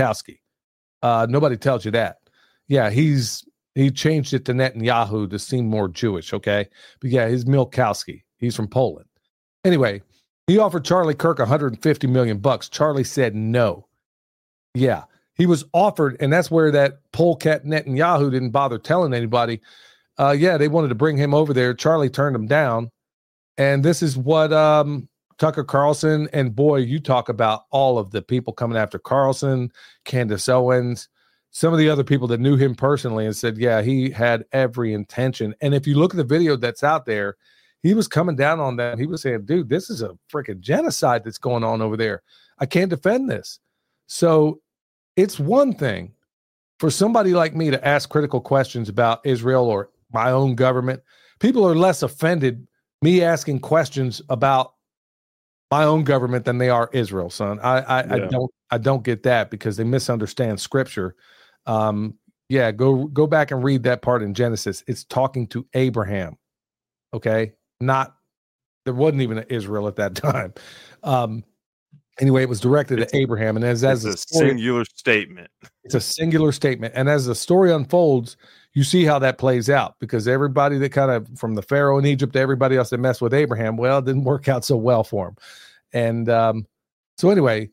Nobody tells you that. Yeah, he changed it to Netanyahu to seem more Jewish, okay? But yeah, he's Milkowski. He's from Poland. Anyway, he offered Charlie Kirk $150 million. Charlie said no. Yeah, he was offered, and that's where that polecat Netanyahu didn't bother telling anybody. Yeah, they wanted to bring him over there. Charlie turned him down. And this is what Tucker Carlson, and boy, you talk about all of the people coming after Carlson, Candace Owens, some of the other people that knew him personally and said, yeah, he had every intention. And if you look at the video that's out there, he was coming down on that. He was saying, dude, this is a freaking genocide that's going on over there. I can't defend this. So it's one thing for somebody like me to ask critical questions about Israel or my own government. People are less offended me asking questions about my own government than they are Israel, son. I don't get that because they misunderstand scripture. Yeah, go back and read that part in Genesis. It's talking to Abraham. Okay. There wasn't even an Israel at that time. Anyway, it was directed at Abraham. And as a singular statement. It's a singular statement. And as the story unfolds, you see how that plays out because everybody that kind of from the Pharaoh in Egypt to everybody else that messed with Abraham, well, it didn't work out so well for him. And so anyway,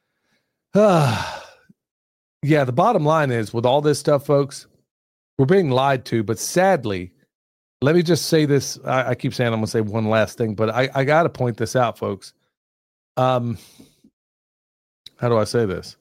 yeah, the bottom line is with all this stuff, folks, we're being lied to. But sadly, let me just say this. I keep saying I'm going to say one last thing, but I got to point this out, folks. How do I say this?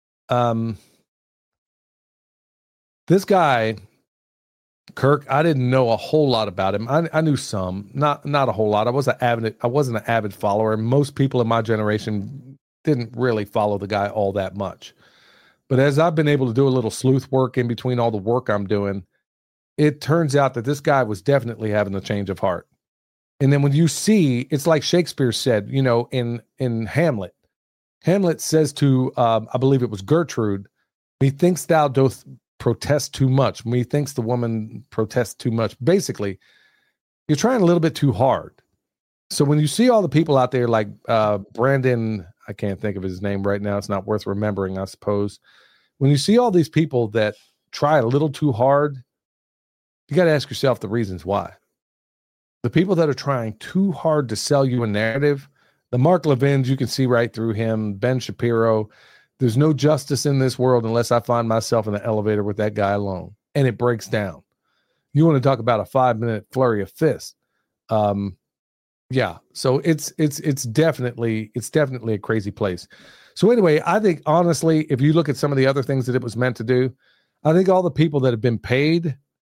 This guy, Kirk, I didn't know a whole lot about him. I knew some, not a whole lot. I wasn't an avid follower. Most people in my generation didn't really follow the guy all that much. But as I've been able to do a little sleuth work in between all the work I'm doing, it turns out that this guy was definitely having a change of heart. And then when you see, it's like Shakespeare said, in Hamlet. Hamlet says to, I believe it was Gertrude, methinks thou doth protest too much. Methinks the woman protests too much. Basically, you're trying a little bit too hard. So when you see all the people out there like Brandon, I can't think of his name right now. It's not worth remembering, I suppose. When you see all these people that try a little too hard, you got to ask yourself the reasons why. The people that are trying too hard to sell you a narrative, the Mark Levins, you can see right through him, Ben Shapiro. There's no justice in this world unless I find myself in the elevator with that guy alone. And it breaks down. You want to talk about a 5-minute flurry of fists. Yeah. So it's definitely a crazy place. So anyway, I think honestly, if you look at some of the other things that it was meant to do, I think all the people that have been paid,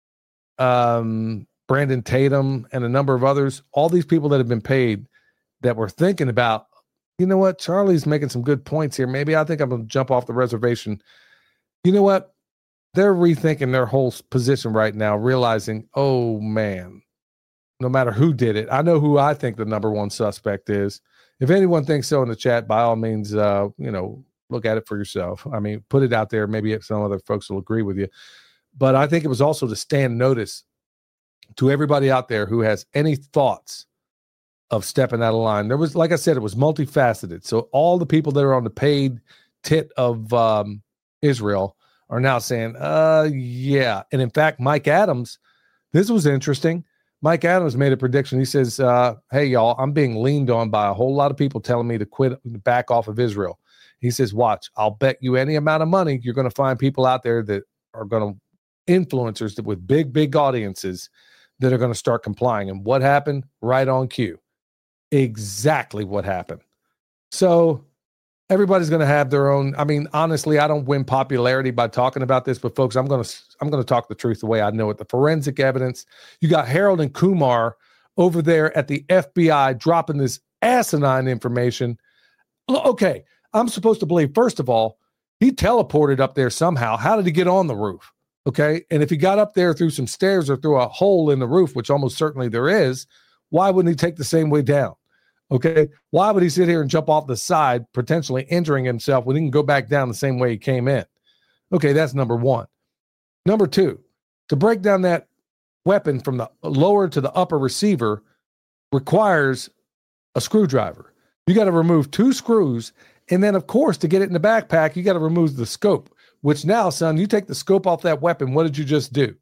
Brandon Tatum and a number of others, all these people that have been paid that were thinking about, you know what, Charlie's making some good points here. Maybe I think I'm going to jump off the reservation. You know what? They're rethinking their whole position right now, realizing, oh man, no matter who did it, I know who I think the number one suspect is. If anyone thinks so in the chat, by all means, look at it for yourself. I mean, put it out there. Maybe some other folks will agree with you. But I think it was also to stand notice to everybody out there who has any thoughts of stepping out of line. There was, like I said, it was multifaceted. So all the people that are on the paid tit of Israel are now saying, yeah. And in fact, Mike Adams, this was interesting. Mike Adams made a prediction. He says, hey, y'all, I'm being leaned on by a whole lot of people telling me to quit, back off of Israel. He says, watch, I'll bet you any amount of money you're going to find people out there that are going to, influencers that with big audiences that are going to start complying. And what happened? Right on cue. Exactly what happened. So everybody's going to have their own. I mean, honestly, I don't win popularity by talking about this, but folks, I'm going to talk the truth the way I know it. The forensic evidence. You got Harold and Kumar over there at the FBI dropping this asinine information. Okay, I'm supposed to believe, first of all, he teleported up there somehow. How did he get on the roof? Okay, and if he got up there through some stairs or through a hole in the roof, which almost certainly there is, why wouldn't he take the same way down? Okay, why would he sit here and jump off the side, potentially injuring himself when he can go back down the same way he came in? Okay, that's number one. Number two, to break down that weapon from the lower to the upper receiver requires a screwdriver. You got to remove 2 screws, and then, of course, to get it in the backpack, you got to remove the scope, which now, son, you take the scope off that weapon, what did you just do?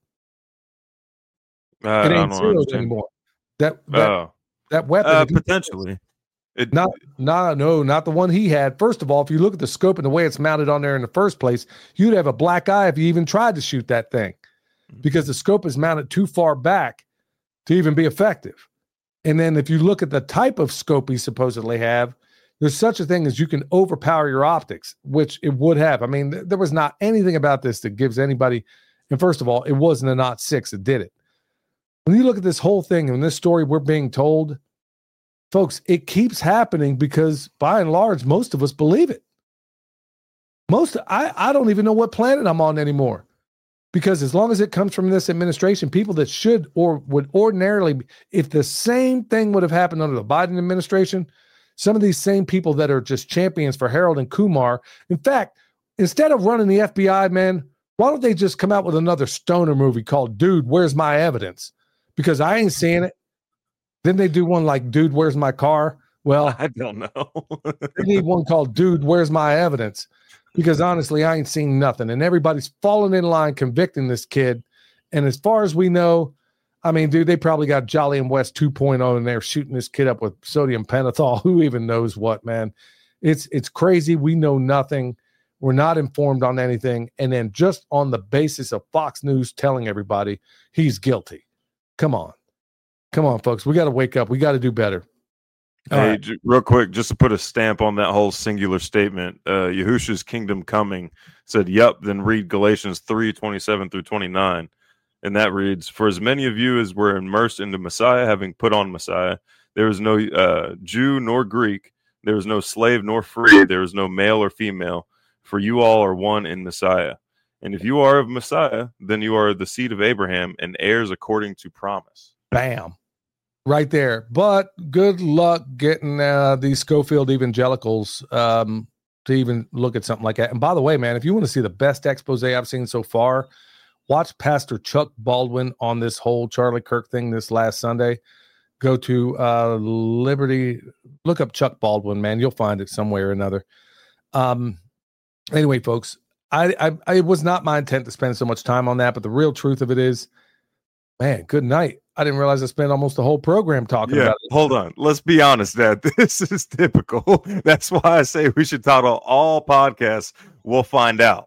It ain't zeroed anymore. That weapon potentially. Not the one he had. First of all, if you look at the scope and the way it's mounted on there in the first place, you'd have a black eye if you even tried to shoot that thing, because the scope is mounted too far back to even be effective. And then if you look at the type of scope he supposedly have, there's such a thing as you can overpower your optics, which it would have. I mean, there was not anything about this that gives anybody. And first of all, it wasn't a Not 6 that did it. When you look at this whole thing and this story we're being told, folks, it keeps happening because by and large, most of us believe it. I don't even know what planet I'm on anymore, because as long as it comes from this administration, people that should or would ordinarily, if the same thing would have happened under the Biden administration, some of these same people that are just champions for Harold and Kumar, in fact, instead of running the FBI, man, why don't they just come out with another stoner movie called Dude, Where's My Evidence? Because I ain't seeing it. Then they do one like, Dude, Where's My Car? Well, I don't know. They need one called Dude, Where's My Evidence? Because honestly, I ain't seen nothing. And everybody's falling in line convicting this kid. And as far as we know, I mean, dude, they probably got Jolly and West 2.0 in there shooting this kid up with sodium pentothal. Who even knows what, man? It's crazy. We know nothing. We're not informed on anything. And then just on the basis of Fox News telling everybody he's guilty. Come on, folks. We got to wake up. We got to do better. Hey, real quick, just to put a stamp on that whole singular statement, Yahusha's kingdom coming said, yep, then read Galatians 3:27-29. And that reads, for as many of you as were immersed into Messiah, having put on Messiah, there is no Jew nor Greek, there is no slave nor free, there is no male or female, for you all are one in Messiah. And if you are of Messiah, then you are the seed of Abraham and heirs according to promise. Bam. Right there. But good luck getting these Schofield evangelicals to even look at something like that. And by the way, man, if you want to see the best expose I've seen so far, watch Pastor Chuck Baldwin on this whole Charlie Kirk thing this last Sunday. Go to Liberty, look up Chuck Baldwin, man. You'll find it somewhere or another. Anyway, folks, it was not my intent to spend so much time on that, but the real truth of it is, man, good night. I didn't realize I spent almost the whole program talking about it. Hold on. Let's be honest, Dad. This is typical. That's why I say we should title all podcasts, We'll Find Out.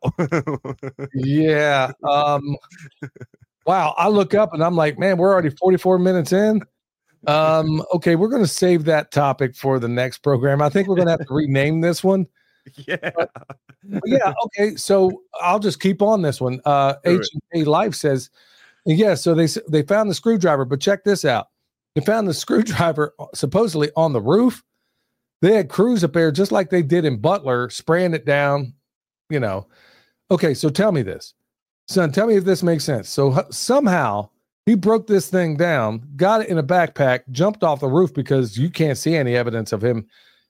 Yeah. Wow. I look up and I'm like, man, we're already 44 minutes in. Okay, we're going to save that topic for the next program. I think we're going to have to rename this one. Yeah. But yeah, okay. So I'll just keep on this one. H&A Life says, yeah, so they found the screwdriver, but check this out. They found the screwdriver supposedly on the roof. They had crews up there just like they did in Butler, spraying it down, you know. Okay, so tell me this. Son, tell me if this makes sense. So somehow he broke this thing down, got it in a backpack, jumped off the roof because you can't see any evidence of him,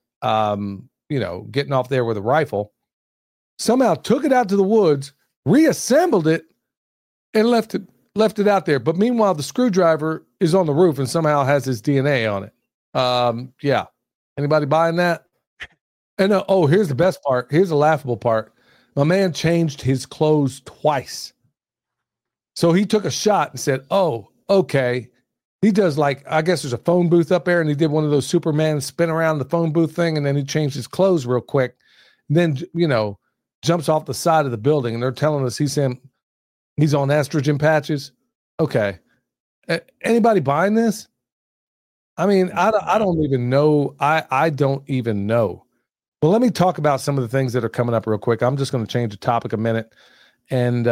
getting off there with a rifle. Somehow took it out to the woods, reassembled it, and left it out there. But meanwhile, the screwdriver is on the roof and somehow has his DNA on it. Yeah. Anybody buying that? And here's the best part. Here's the laughable part. My man changed his clothes twice. So he took a shot and said, oh, okay. He does I guess there's a phone booth up there, and he did one of those Superman spin around the phone booth thing, and then he changed his clothes real quick. And then, jumps off the side of the building, and they're telling us he's on estrogen patches. Okay. Anybody buying this? I mean, I don't even know. I don't even know. Well, let me talk about some of the things that are coming up real quick. I'm just going to change the topic a minute, and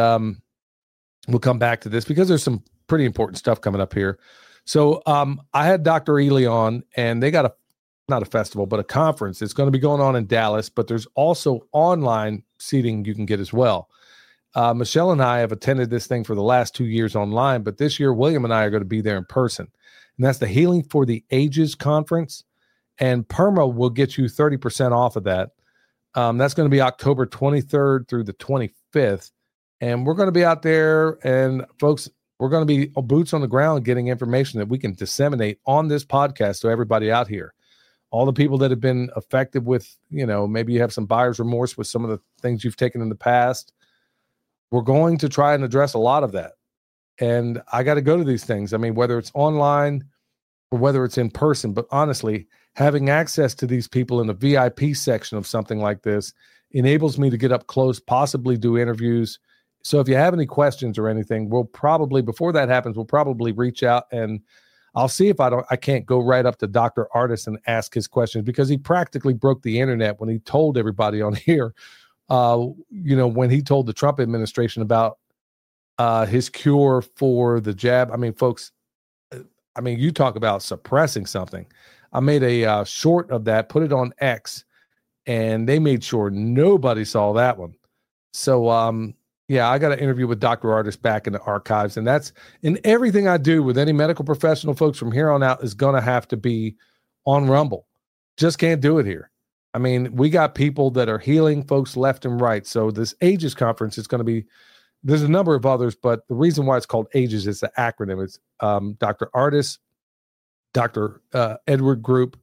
we'll come back to this because there's some pretty important stuff coming up here. So I had Dr. Ely on, and they got not a festival, but a conference. It's going to be going on in Dallas, but there's also online seating you can get as well. Michelle and I have attended this thing for the last 2 years online, but this year, William and I are going to be there in person. And that's the Healing for the Ages conference. And PERMA will get you 30% off of that. That's going to be October 23rd through the 25th. And we're going to be out there, and folks, we're going to be boots on the ground getting information that we can disseminate on this podcast to everybody out here. All the people that have been affected with, maybe you have some buyer's remorse with some of the things you've taken in the past. We're going to try and address a lot of that. And I got to go to these things. I mean, whether it's online or whether it's in person, but honestly, having access to these people in the VIP section of something like this enables me to get up close, possibly do interviews. So if you have any questions or anything, before that happens, we'll probably reach out, and I'll see if I can't go right up to Dr. Ardis and ask his questions, because he practically broke the internet when he told everybody on here, when he told the Trump administration about his cure for the jab. I mean, folks, you talk about suppressing something. I made a short of that, put it on X, and they made sure nobody saw that one. So, I got an interview with Dr. Ardis back in the archives, and that's in everything I do with any medical professional, folks, from here on out is going to have to be on Rumble. Just can't do it here. I mean, we got people that are healing folks left and right. So this AGES conference is going to be, there's a number of others, but the reason why it's called AGES is the acronym. It's Dr. Ardis, Dr. Edward Group,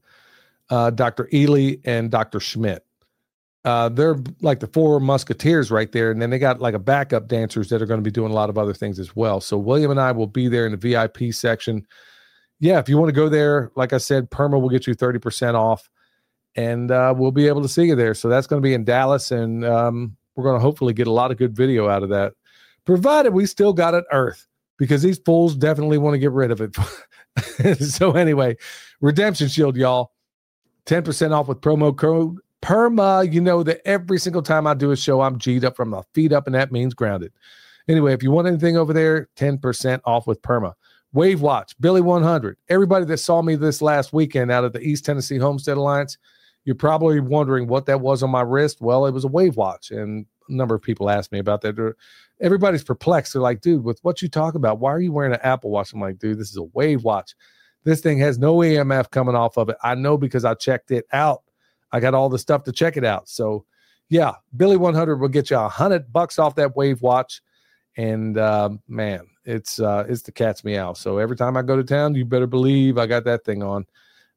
Dr. Ely, and Dr. Schmidt. They're like the four musketeers right there. And then they got like a backup dancers that are going to be doing a lot of other things as well. So William and I will be there in the VIP section. Yeah, if you want to go there, like I said, PERMA will get you 30% off, and we'll be able to see you there. So that's going to be in Dallas, and we're going to hopefully get a lot of good video out of that, provided we still got it Earth, because these fools definitely want to get rid of it. So anyway, Redemption Shield, y'all, 10% off with promo code PERMA. You know that every single time I do a show, I'm G'd up from the feet up, and that means grounded. Anyway, if you want anything over there, 10% off with PERMA. Wave Watch, Billy 100. Everybody that saw me this last weekend out of the East Tennessee Homestead Alliance, you're probably wondering what that was on my wrist. Well, it was a Wave Watch, and a number of people asked me about that. Everybody's perplexed. They're like, dude, with what you talk about, why are you wearing an Apple Watch? I'm like, dude, this is a Wave Watch. This thing has no EMF coming off of it. I know because I checked it out. I got all the stuff to check it out. So, yeah, Billy 100 will get you $100 off that Wave Watch. And, man, it's the cat's meow. So every time I go to town, you better believe I got that thing on.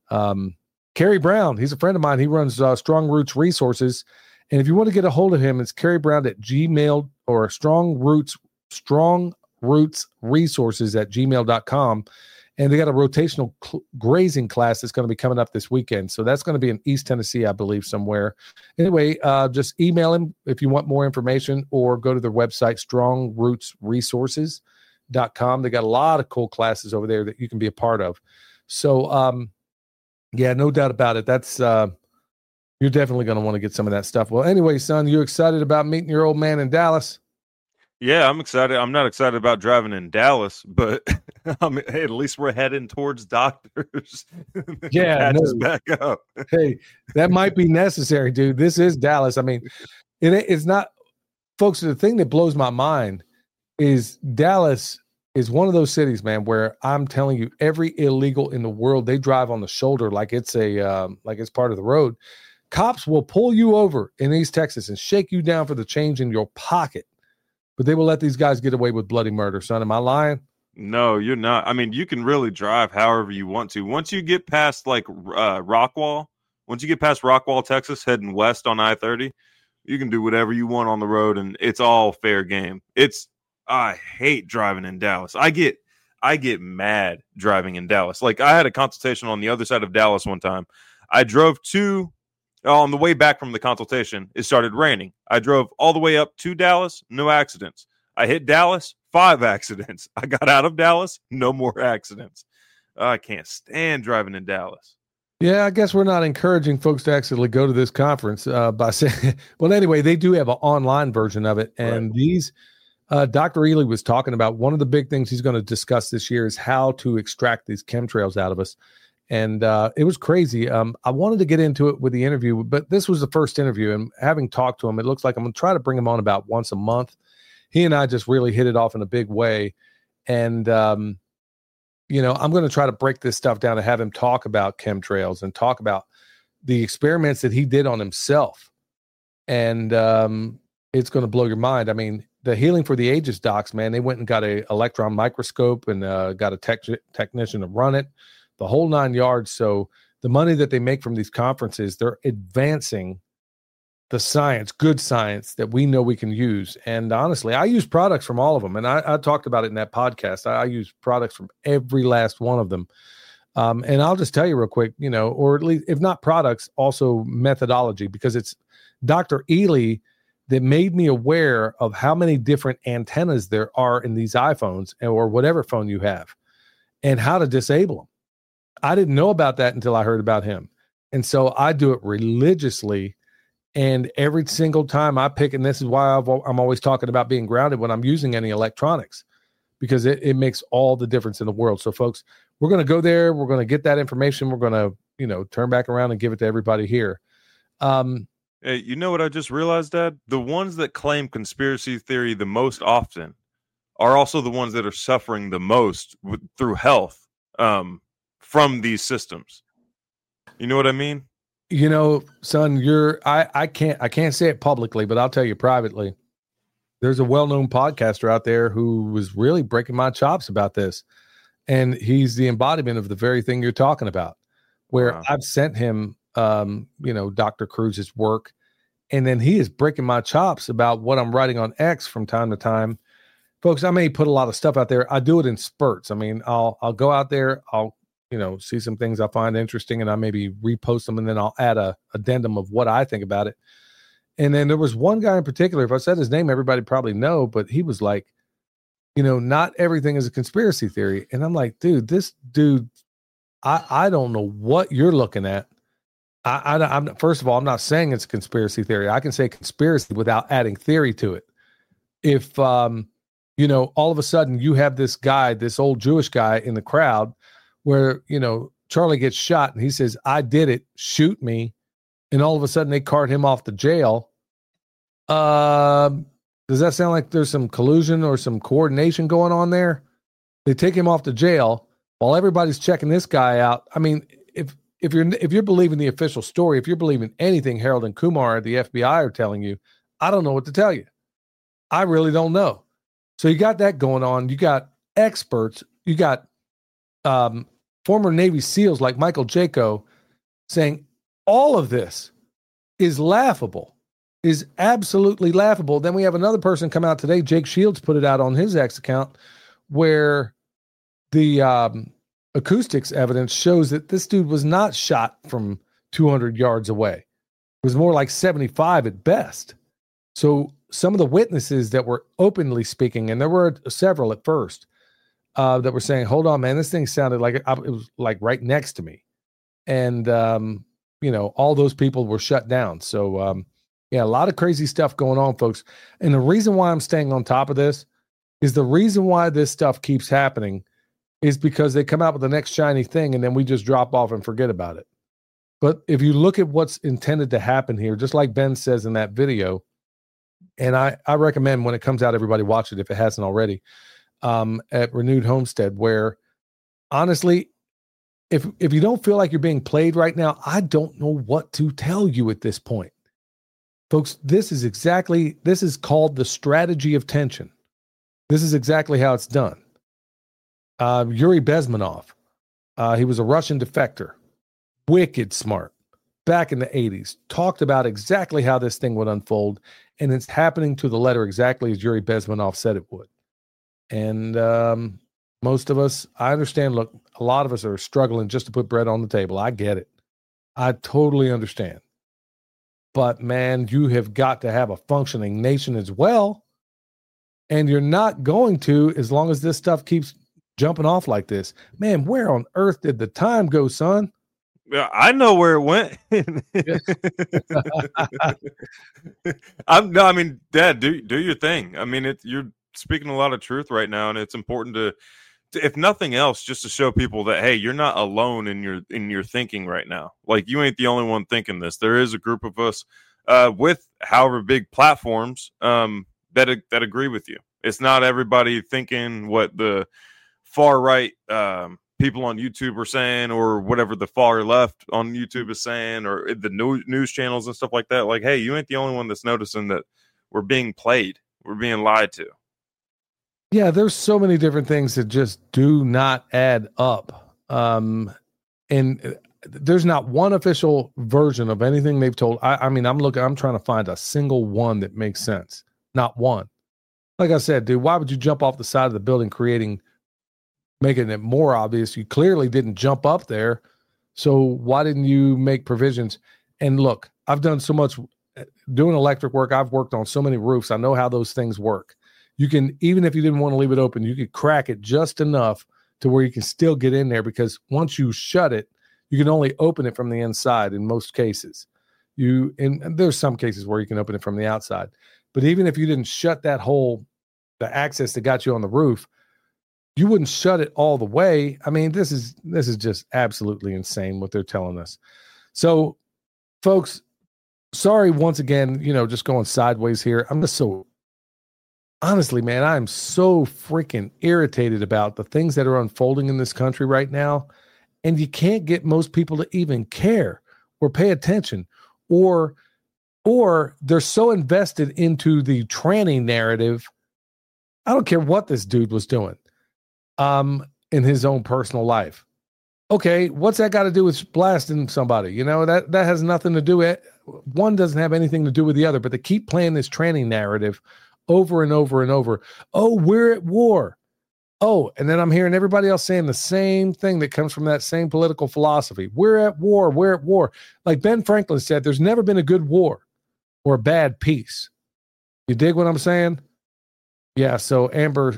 Kerry Brown, he's a friend of mine. He runs Strong Roots Resources. And if you want to get a hold of him, it's Kerry Brown at Gmail, or Strong Roots Resources at gmail.com. And they got a rotational grazing class that's going to be coming up this weekend. So that's going to be in East Tennessee, I believe, somewhere. Anyway, just email him if you want more information, or go to their website, strongrootsresources.com. They got a lot of cool classes over there that you can be a part of. So, yeah, no doubt about it. That's you're definitely going to want to get some of that stuff. Well, anyway, son, you excited about meeting your old man in Dallas? Yeah, I'm excited. I'm not excited about driving in Dallas, but hey, at least we're heading towards doctors. Yeah, catch us no. back up. Hey, that might be necessary, dude. This is Dallas. I mean, it's not, folks. The thing that blows my mind is Dallas is one of those cities, man, where I'm telling you, every illegal in the world, they drive on the shoulder like it's like it's part of the road. Cops will pull you over in East Texas and shake you down for the change in your pocket, but they will let these guys get away with bloody murder. Son, am I lying? No, you're not. I mean, you can really drive however you want to. Once you get past like Rockwall, Texas, heading west on I-30, you can do whatever you want on the road, and it's all fair game. I hate driving in Dallas. I get mad driving in Dallas. Like, I had a consultation on the other side of Dallas one time. I drove on the way back from the consultation, it started raining. I drove all the way up to Dallas, no accidents. I hit Dallas, 5 accidents. I got out of Dallas, no more accidents. I can't stand driving in Dallas. Yeah, I guess we're not encouraging folks to actually go to this conference by saying, well, anyway, they do have an online version of it. And Right. these, Dr. Ely was talking about one of the big things he's going to discuss this year is how to extract these chemtrails out of us. And it was crazy. I wanted to get into it with the interview, but this was the first interview. And having talked to him, it looks like I'm going to try to bring him on about once a month. He and I just really hit it off in a big way. And, I'm going to try to break this stuff down and have him talk about chemtrails and talk about the experiments that he did on himself. And it's going to blow your mind. I mean, the Healing for the Ages docs, man, they went and got a electron microscope and got a technician to run it, the whole 9 yards. So the money that they make from these conferences, they're advancing the science, good science that we know we can use. And honestly, I use products from all of them. And I talked about it in that podcast. I use products from every last one of them. And I'll just tell you real quick, or at least if not products, also methodology, because it's Dr. Ely that made me aware of how many different antennas there are in these iPhones or whatever phone you have and how to disable them. I didn't know about that until I heard about him. And so I do it religiously. And every single time I pick, and this is why I'm always talking about being grounded when I'm using any electronics, because it makes all the difference in the world. So folks, we're going to go there. We're going to get that information. We're going to, turn back around and give it to everybody here. Hey, you know what I just realized, Dad? The ones that claim conspiracy theory the most often are also the ones that are suffering the most through health from these systems. You know what I mean? Son, I can't say it publicly, but I'll tell you privately. There's a well-known podcaster out there who was really breaking my chops about this. And he's the embodiment of the very thing you're talking about, where Wow. I've sent him, Dr. Cruz's work. And then he is breaking my chops about what I'm writing on X from time to time. Folks, I may put a lot of stuff out there. I do it in spurts. I mean, I'll go out there. I'll, see some things I find interesting and I maybe repost them and then I'll add a addendum of what I think about it. And then there was one guy in particular, if I said his name, everybody probably know, but he was like, not everything is a conspiracy theory. And I'm like, dude, this dude, I don't know what you're looking at. I'm first of all, I'm not saying it's a conspiracy theory. I can say conspiracy without adding theory to it. If, all of a sudden you have this guy, this old Jewish guy in the crowd where, Charlie gets shot and he says, I did it, shoot me. And all of a sudden they cart him off to jail. Does that sound like there's some collusion or some coordination going on there? They take him off to jail while everybody's checking this guy out. I mean, if you're believing the official story, if you're believing anything Harold and Kumar at the FBI are telling you, I don't know what to tell you. I really don't know. So you got that going on. You got experts. You got former Navy SEALs like Michael Jaco saying all of this is laughable, is absolutely laughable. Then we have another person come out today. Jake Shields put it out on his X account where the acoustics evidence shows that this dude was not shot from 200 yards away. It was more like 75 at best. So some of the witnesses that were openly speaking, and there were several at first, that were saying, hold on, man, this thing sounded like it was like right next to me. And, all those people were shut down. So, yeah, a lot of crazy stuff going on, folks. And the reason why I'm staying on top of this is the reason why this stuff keeps happening is because they come out with the next shiny thing and then we just drop off and forget about it. But if you look at what's intended to happen here, just like Ben says in that video, and I recommend when it comes out, everybody watch it if it hasn't already, at Renewed Homestead, where honestly, if you don't feel like you're being played right now, I don't know what to tell you at this point. Folks, this is called the strategy of tension. This is exactly how it's done. Yuri Bezmenov, he was a Russian defector, wicked smart, back in the 80s, talked about exactly how this thing would unfold, and it's happening to the letter exactly as Yuri Bezmenov said it would. And most of us, I understand, look, a lot of us are struggling just to put bread on the table. I get it. I totally understand. But, man, you have got to have a functioning nation as well. And you're not going to as long as this stuff keeps jumping off like this. Man, where on earth did the time go, son? Yeah, I know where it went. I mean, Dad, do your thing. I mean, you're speaking a lot of truth right now, and it's important to, if nothing else, just to show people that, hey, you're not alone in your thinking right now. Like, you ain't the only one thinking this. There is a group of us with however big platforms that agree with you. It's not everybody thinking what the far right people on YouTube are saying, or whatever the far left on YouTube is saying, or the news channels and stuff like that. Like, hey, you ain't the only one that's noticing that we're being played. We're being lied to. Yeah, there's so many different things that just do not add up. And there's not one official version of anything they've told. I mean, I'm trying to find a single one that makes sense. Not one. Like I said, dude, why would you jump off the side of the building making it more obvious? You clearly didn't jump up there. So why didn't you make provisions? And look, I've done so much doing electric work. I've worked on so many roofs. I know how those things work. You can, even if you didn't want to leave it open, you could crack it just enough to where you can still get in there, because once you shut it, you can only open it from the inside in most cases. And there's some cases where you can open it from the outside. But even if you didn't shut that hole, the access that got you on the roof, you wouldn't shut it all the way. I mean, this is just absolutely insane what they're telling us. So, folks, sorry once again, just going sideways here. I'm just so, honestly, man, I'm so freaking irritated about the things that are unfolding in this country right now. And you can't get most people to even care or pay attention, or they're so invested into the tranny narrative. I don't care what this dude was doing in his own personal life. Okay, what's that got to do with blasting somebody? That has nothing to do with it. One doesn't have anything to do with the other, but they keep playing this tranny narrative over and over and over. Oh, we're at war. Oh, and then I'm hearing everybody else saying the same thing that comes from that same political philosophy. We're at war. We're at war. Like Ben Franklin said, there's never been a good war or a bad peace. You dig what I'm saying? Yeah, so Amber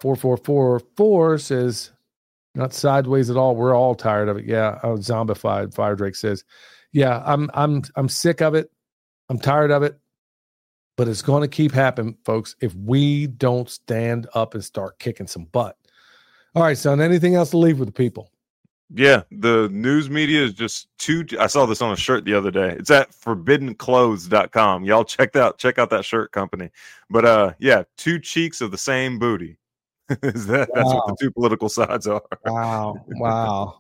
4444 says, not sideways at all. We're all tired of it. Yeah, zombified. Fire Drake says, yeah, I'm sick of it. I'm tired of it. But it's going to keep happening, folks, if we don't stand up and start kicking some butt. All right, son, anything else to leave with the people? Yeah, the news media is just I saw this on a shirt the other day. It's at forbiddenclothes.com. Y'all check out that shirt company. But yeah, two cheeks of the same booty. That's what the two political sides are. Wow.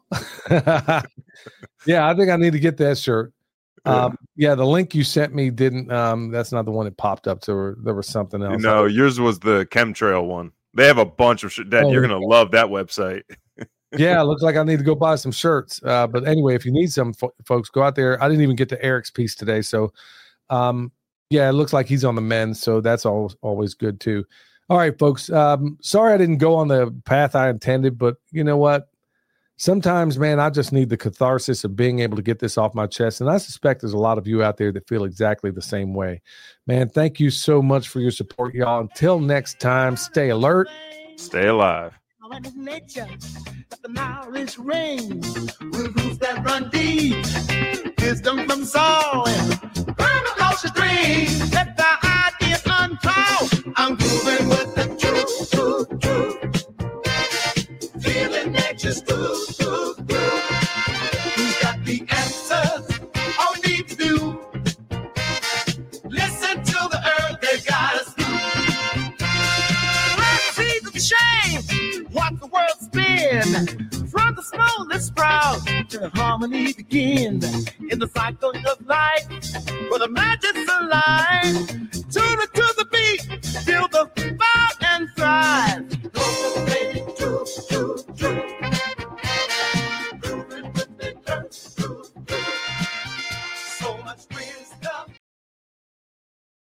Yeah, I think I need to get that shirt. Yeah, the link you sent me didn't. That's not the one that popped up. So there was something else. No, yours was the chemtrail one. They have a bunch of shit. Dad, you're gonna love that website. Yeah, it looks like I need to go buy some shirts. But anyway, if you need some, folks, go out there. I didn't even get to Eric's piece today, so yeah, it looks like he's on the mend. So that's always good too. All right, folks. Sorry I didn't go on the path I intended, but you know what? Sometimes, man, I just need the catharsis of being able to get this off my chest. And I suspect there's a lot of you out there that feel exactly the same way. Man, thank you so much for your support, y'all. Until next time, stay alert. Stay alive. and in nature. Got the knowledge ring, with roots that run deep. Wisdom from soul and permaculture dream. Let the ideas unfold. I'm grooving with the truth, truth, truth. Feeling nature's truth, truth, truth. Who's got the answers? All we need to do. Listen to the earth, they got us through. Let's see the shame. Watch the world spin. From the smallest sprout to harmony begin. In the cycle of life, where the magic's alive. Tune it to